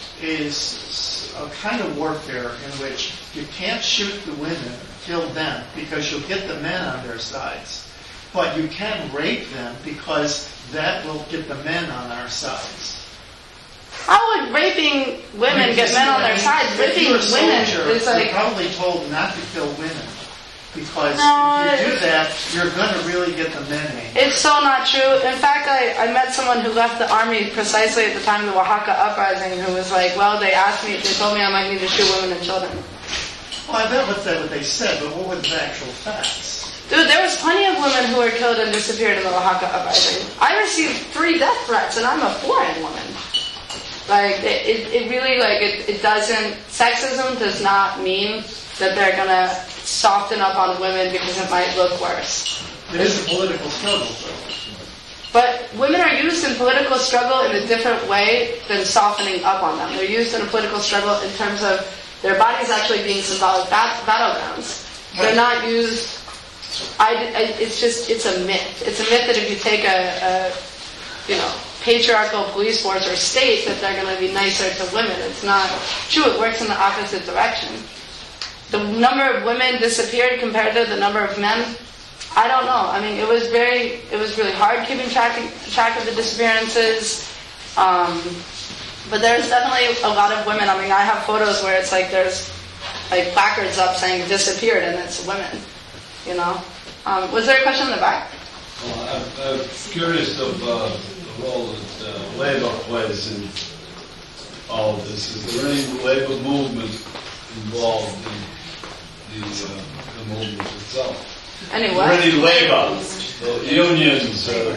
is a kind of warfare in which you can't shoot the women, kill them, because you'll get the men on their sides. But you can rape them because that will get the men on our sides. how would raping women get men on their side? If Raping you're a women soldier, is like... you're probably told not to kill women. Because No, if you do it's- that, you're going to really get the men aimed. It's so not true. In fact, I, I met someone who left the army precisely at the time of the Oaxaca uprising who was like, well, they asked me, they told me I might need to shoot women and children. Well, I bet what they, what they said, but what were the actual facts? Dude, there was plenty of women who were killed and disappeared in the Oaxaca uprising. I received three death threats, and I'm a foreign woman. Like, it, it, it really, like, it, it doesn't, sexism does not mean that they're gonna soften up on women because it might look worse. It is a political struggle, though. But women are used in political struggle in a different way than softening up on them. They're used in a political struggle in terms of their bodies actually being symbolic bat- battlegrounds. They're not used. I, I, it's just it's a myth. It's a myth that if you take a, a you know patriarchal police force or state that they're going to be nicer to women. It's not true. It works in the opposite direction. The number of women disappeared compared to the number of men. I don't know. I mean, it was very, it was really hard keeping track track of the disappearances. Um, but there's definitely a lot of women. I mean, I have photos where it's like there's like placards up saying disappeared, and it's women. You know. Um, was there a question in the back? Well, I'm, I'm curious of uh, the role that uh, labor plays in all of this. Is there any labor movement involved in the, uh, the movement itself? Any Are what? there any labor, the unions? Uh,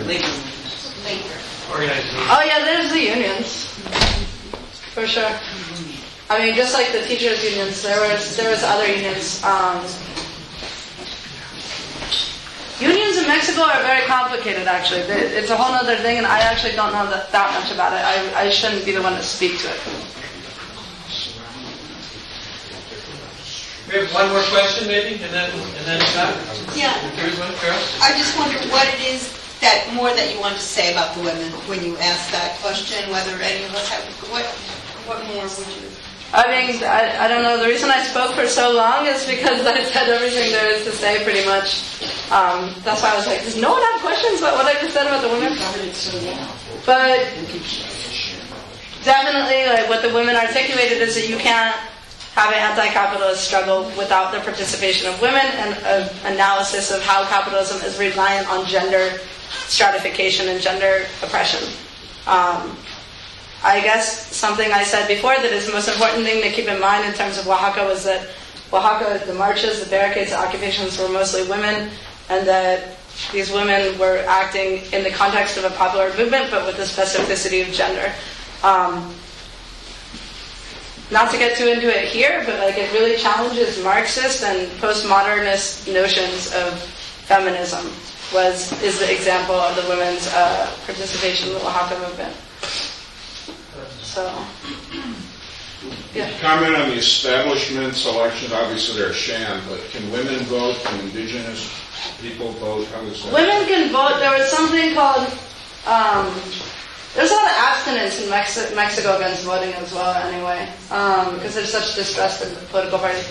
Oh yeah, there's the unions, for sure. I mean, just like the teachers' unions, there was there was other unions. Um, unions in Mexico are very complicated, actually. They- It's a whole other thing, and I actually don't know that, that much about it. I, I shouldn't be the one to speak to it. We have one more question, maybe, and then and then stop. Yeah. Here's one, Carol. I just wonder what it is that more that you want to say about the women when you ask that question, whether any of us have, what, what more would you? I mean, I, I don't know. The reason I spoke for so long is because I said everything there is to say, pretty much. Um, that's why I was like, does no one have questions about what I just said about the women? But definitely, like what the women articulated is that you can't have an anti-capitalist struggle without the participation of women and an analysis of how capitalism is reliant on gender stratification and gender oppression. Um, I guess something I said before that is the most important thing to keep in mind in terms of Oaxaca was that Oaxaca, the marches, the barricades, the occupations were mostly women, and that these women were acting in the context of a popular movement, but with the specificity of gender. Um, not to get too into it here, but like it really challenges Marxist and postmodernist notions of feminism. Was is the example of the women's uh, participation in the Oaxaca movement. So, yeah. Comment on the establishment's elections. Obviously, they're a sham, but can women vote? Can indigenous people vote? How does that? Women can vote. There was something called. Um, there's a lot of abstinence in Mexico, Mexico against voting as well. Anyway, um, because there's such distrust in the political parties.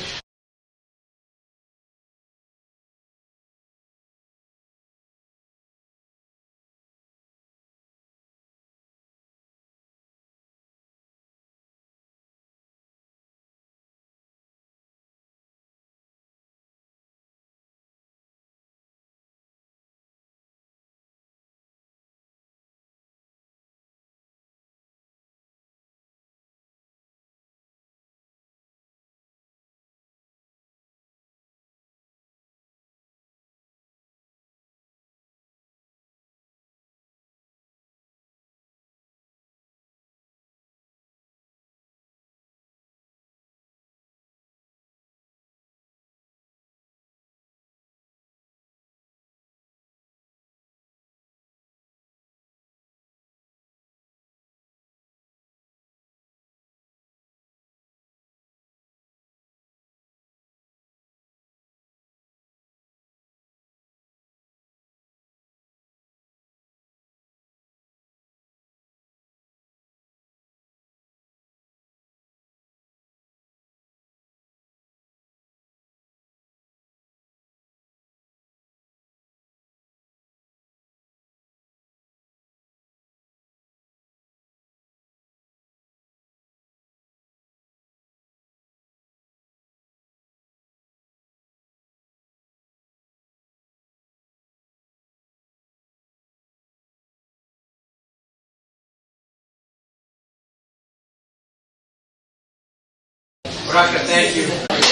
Raka, thank you.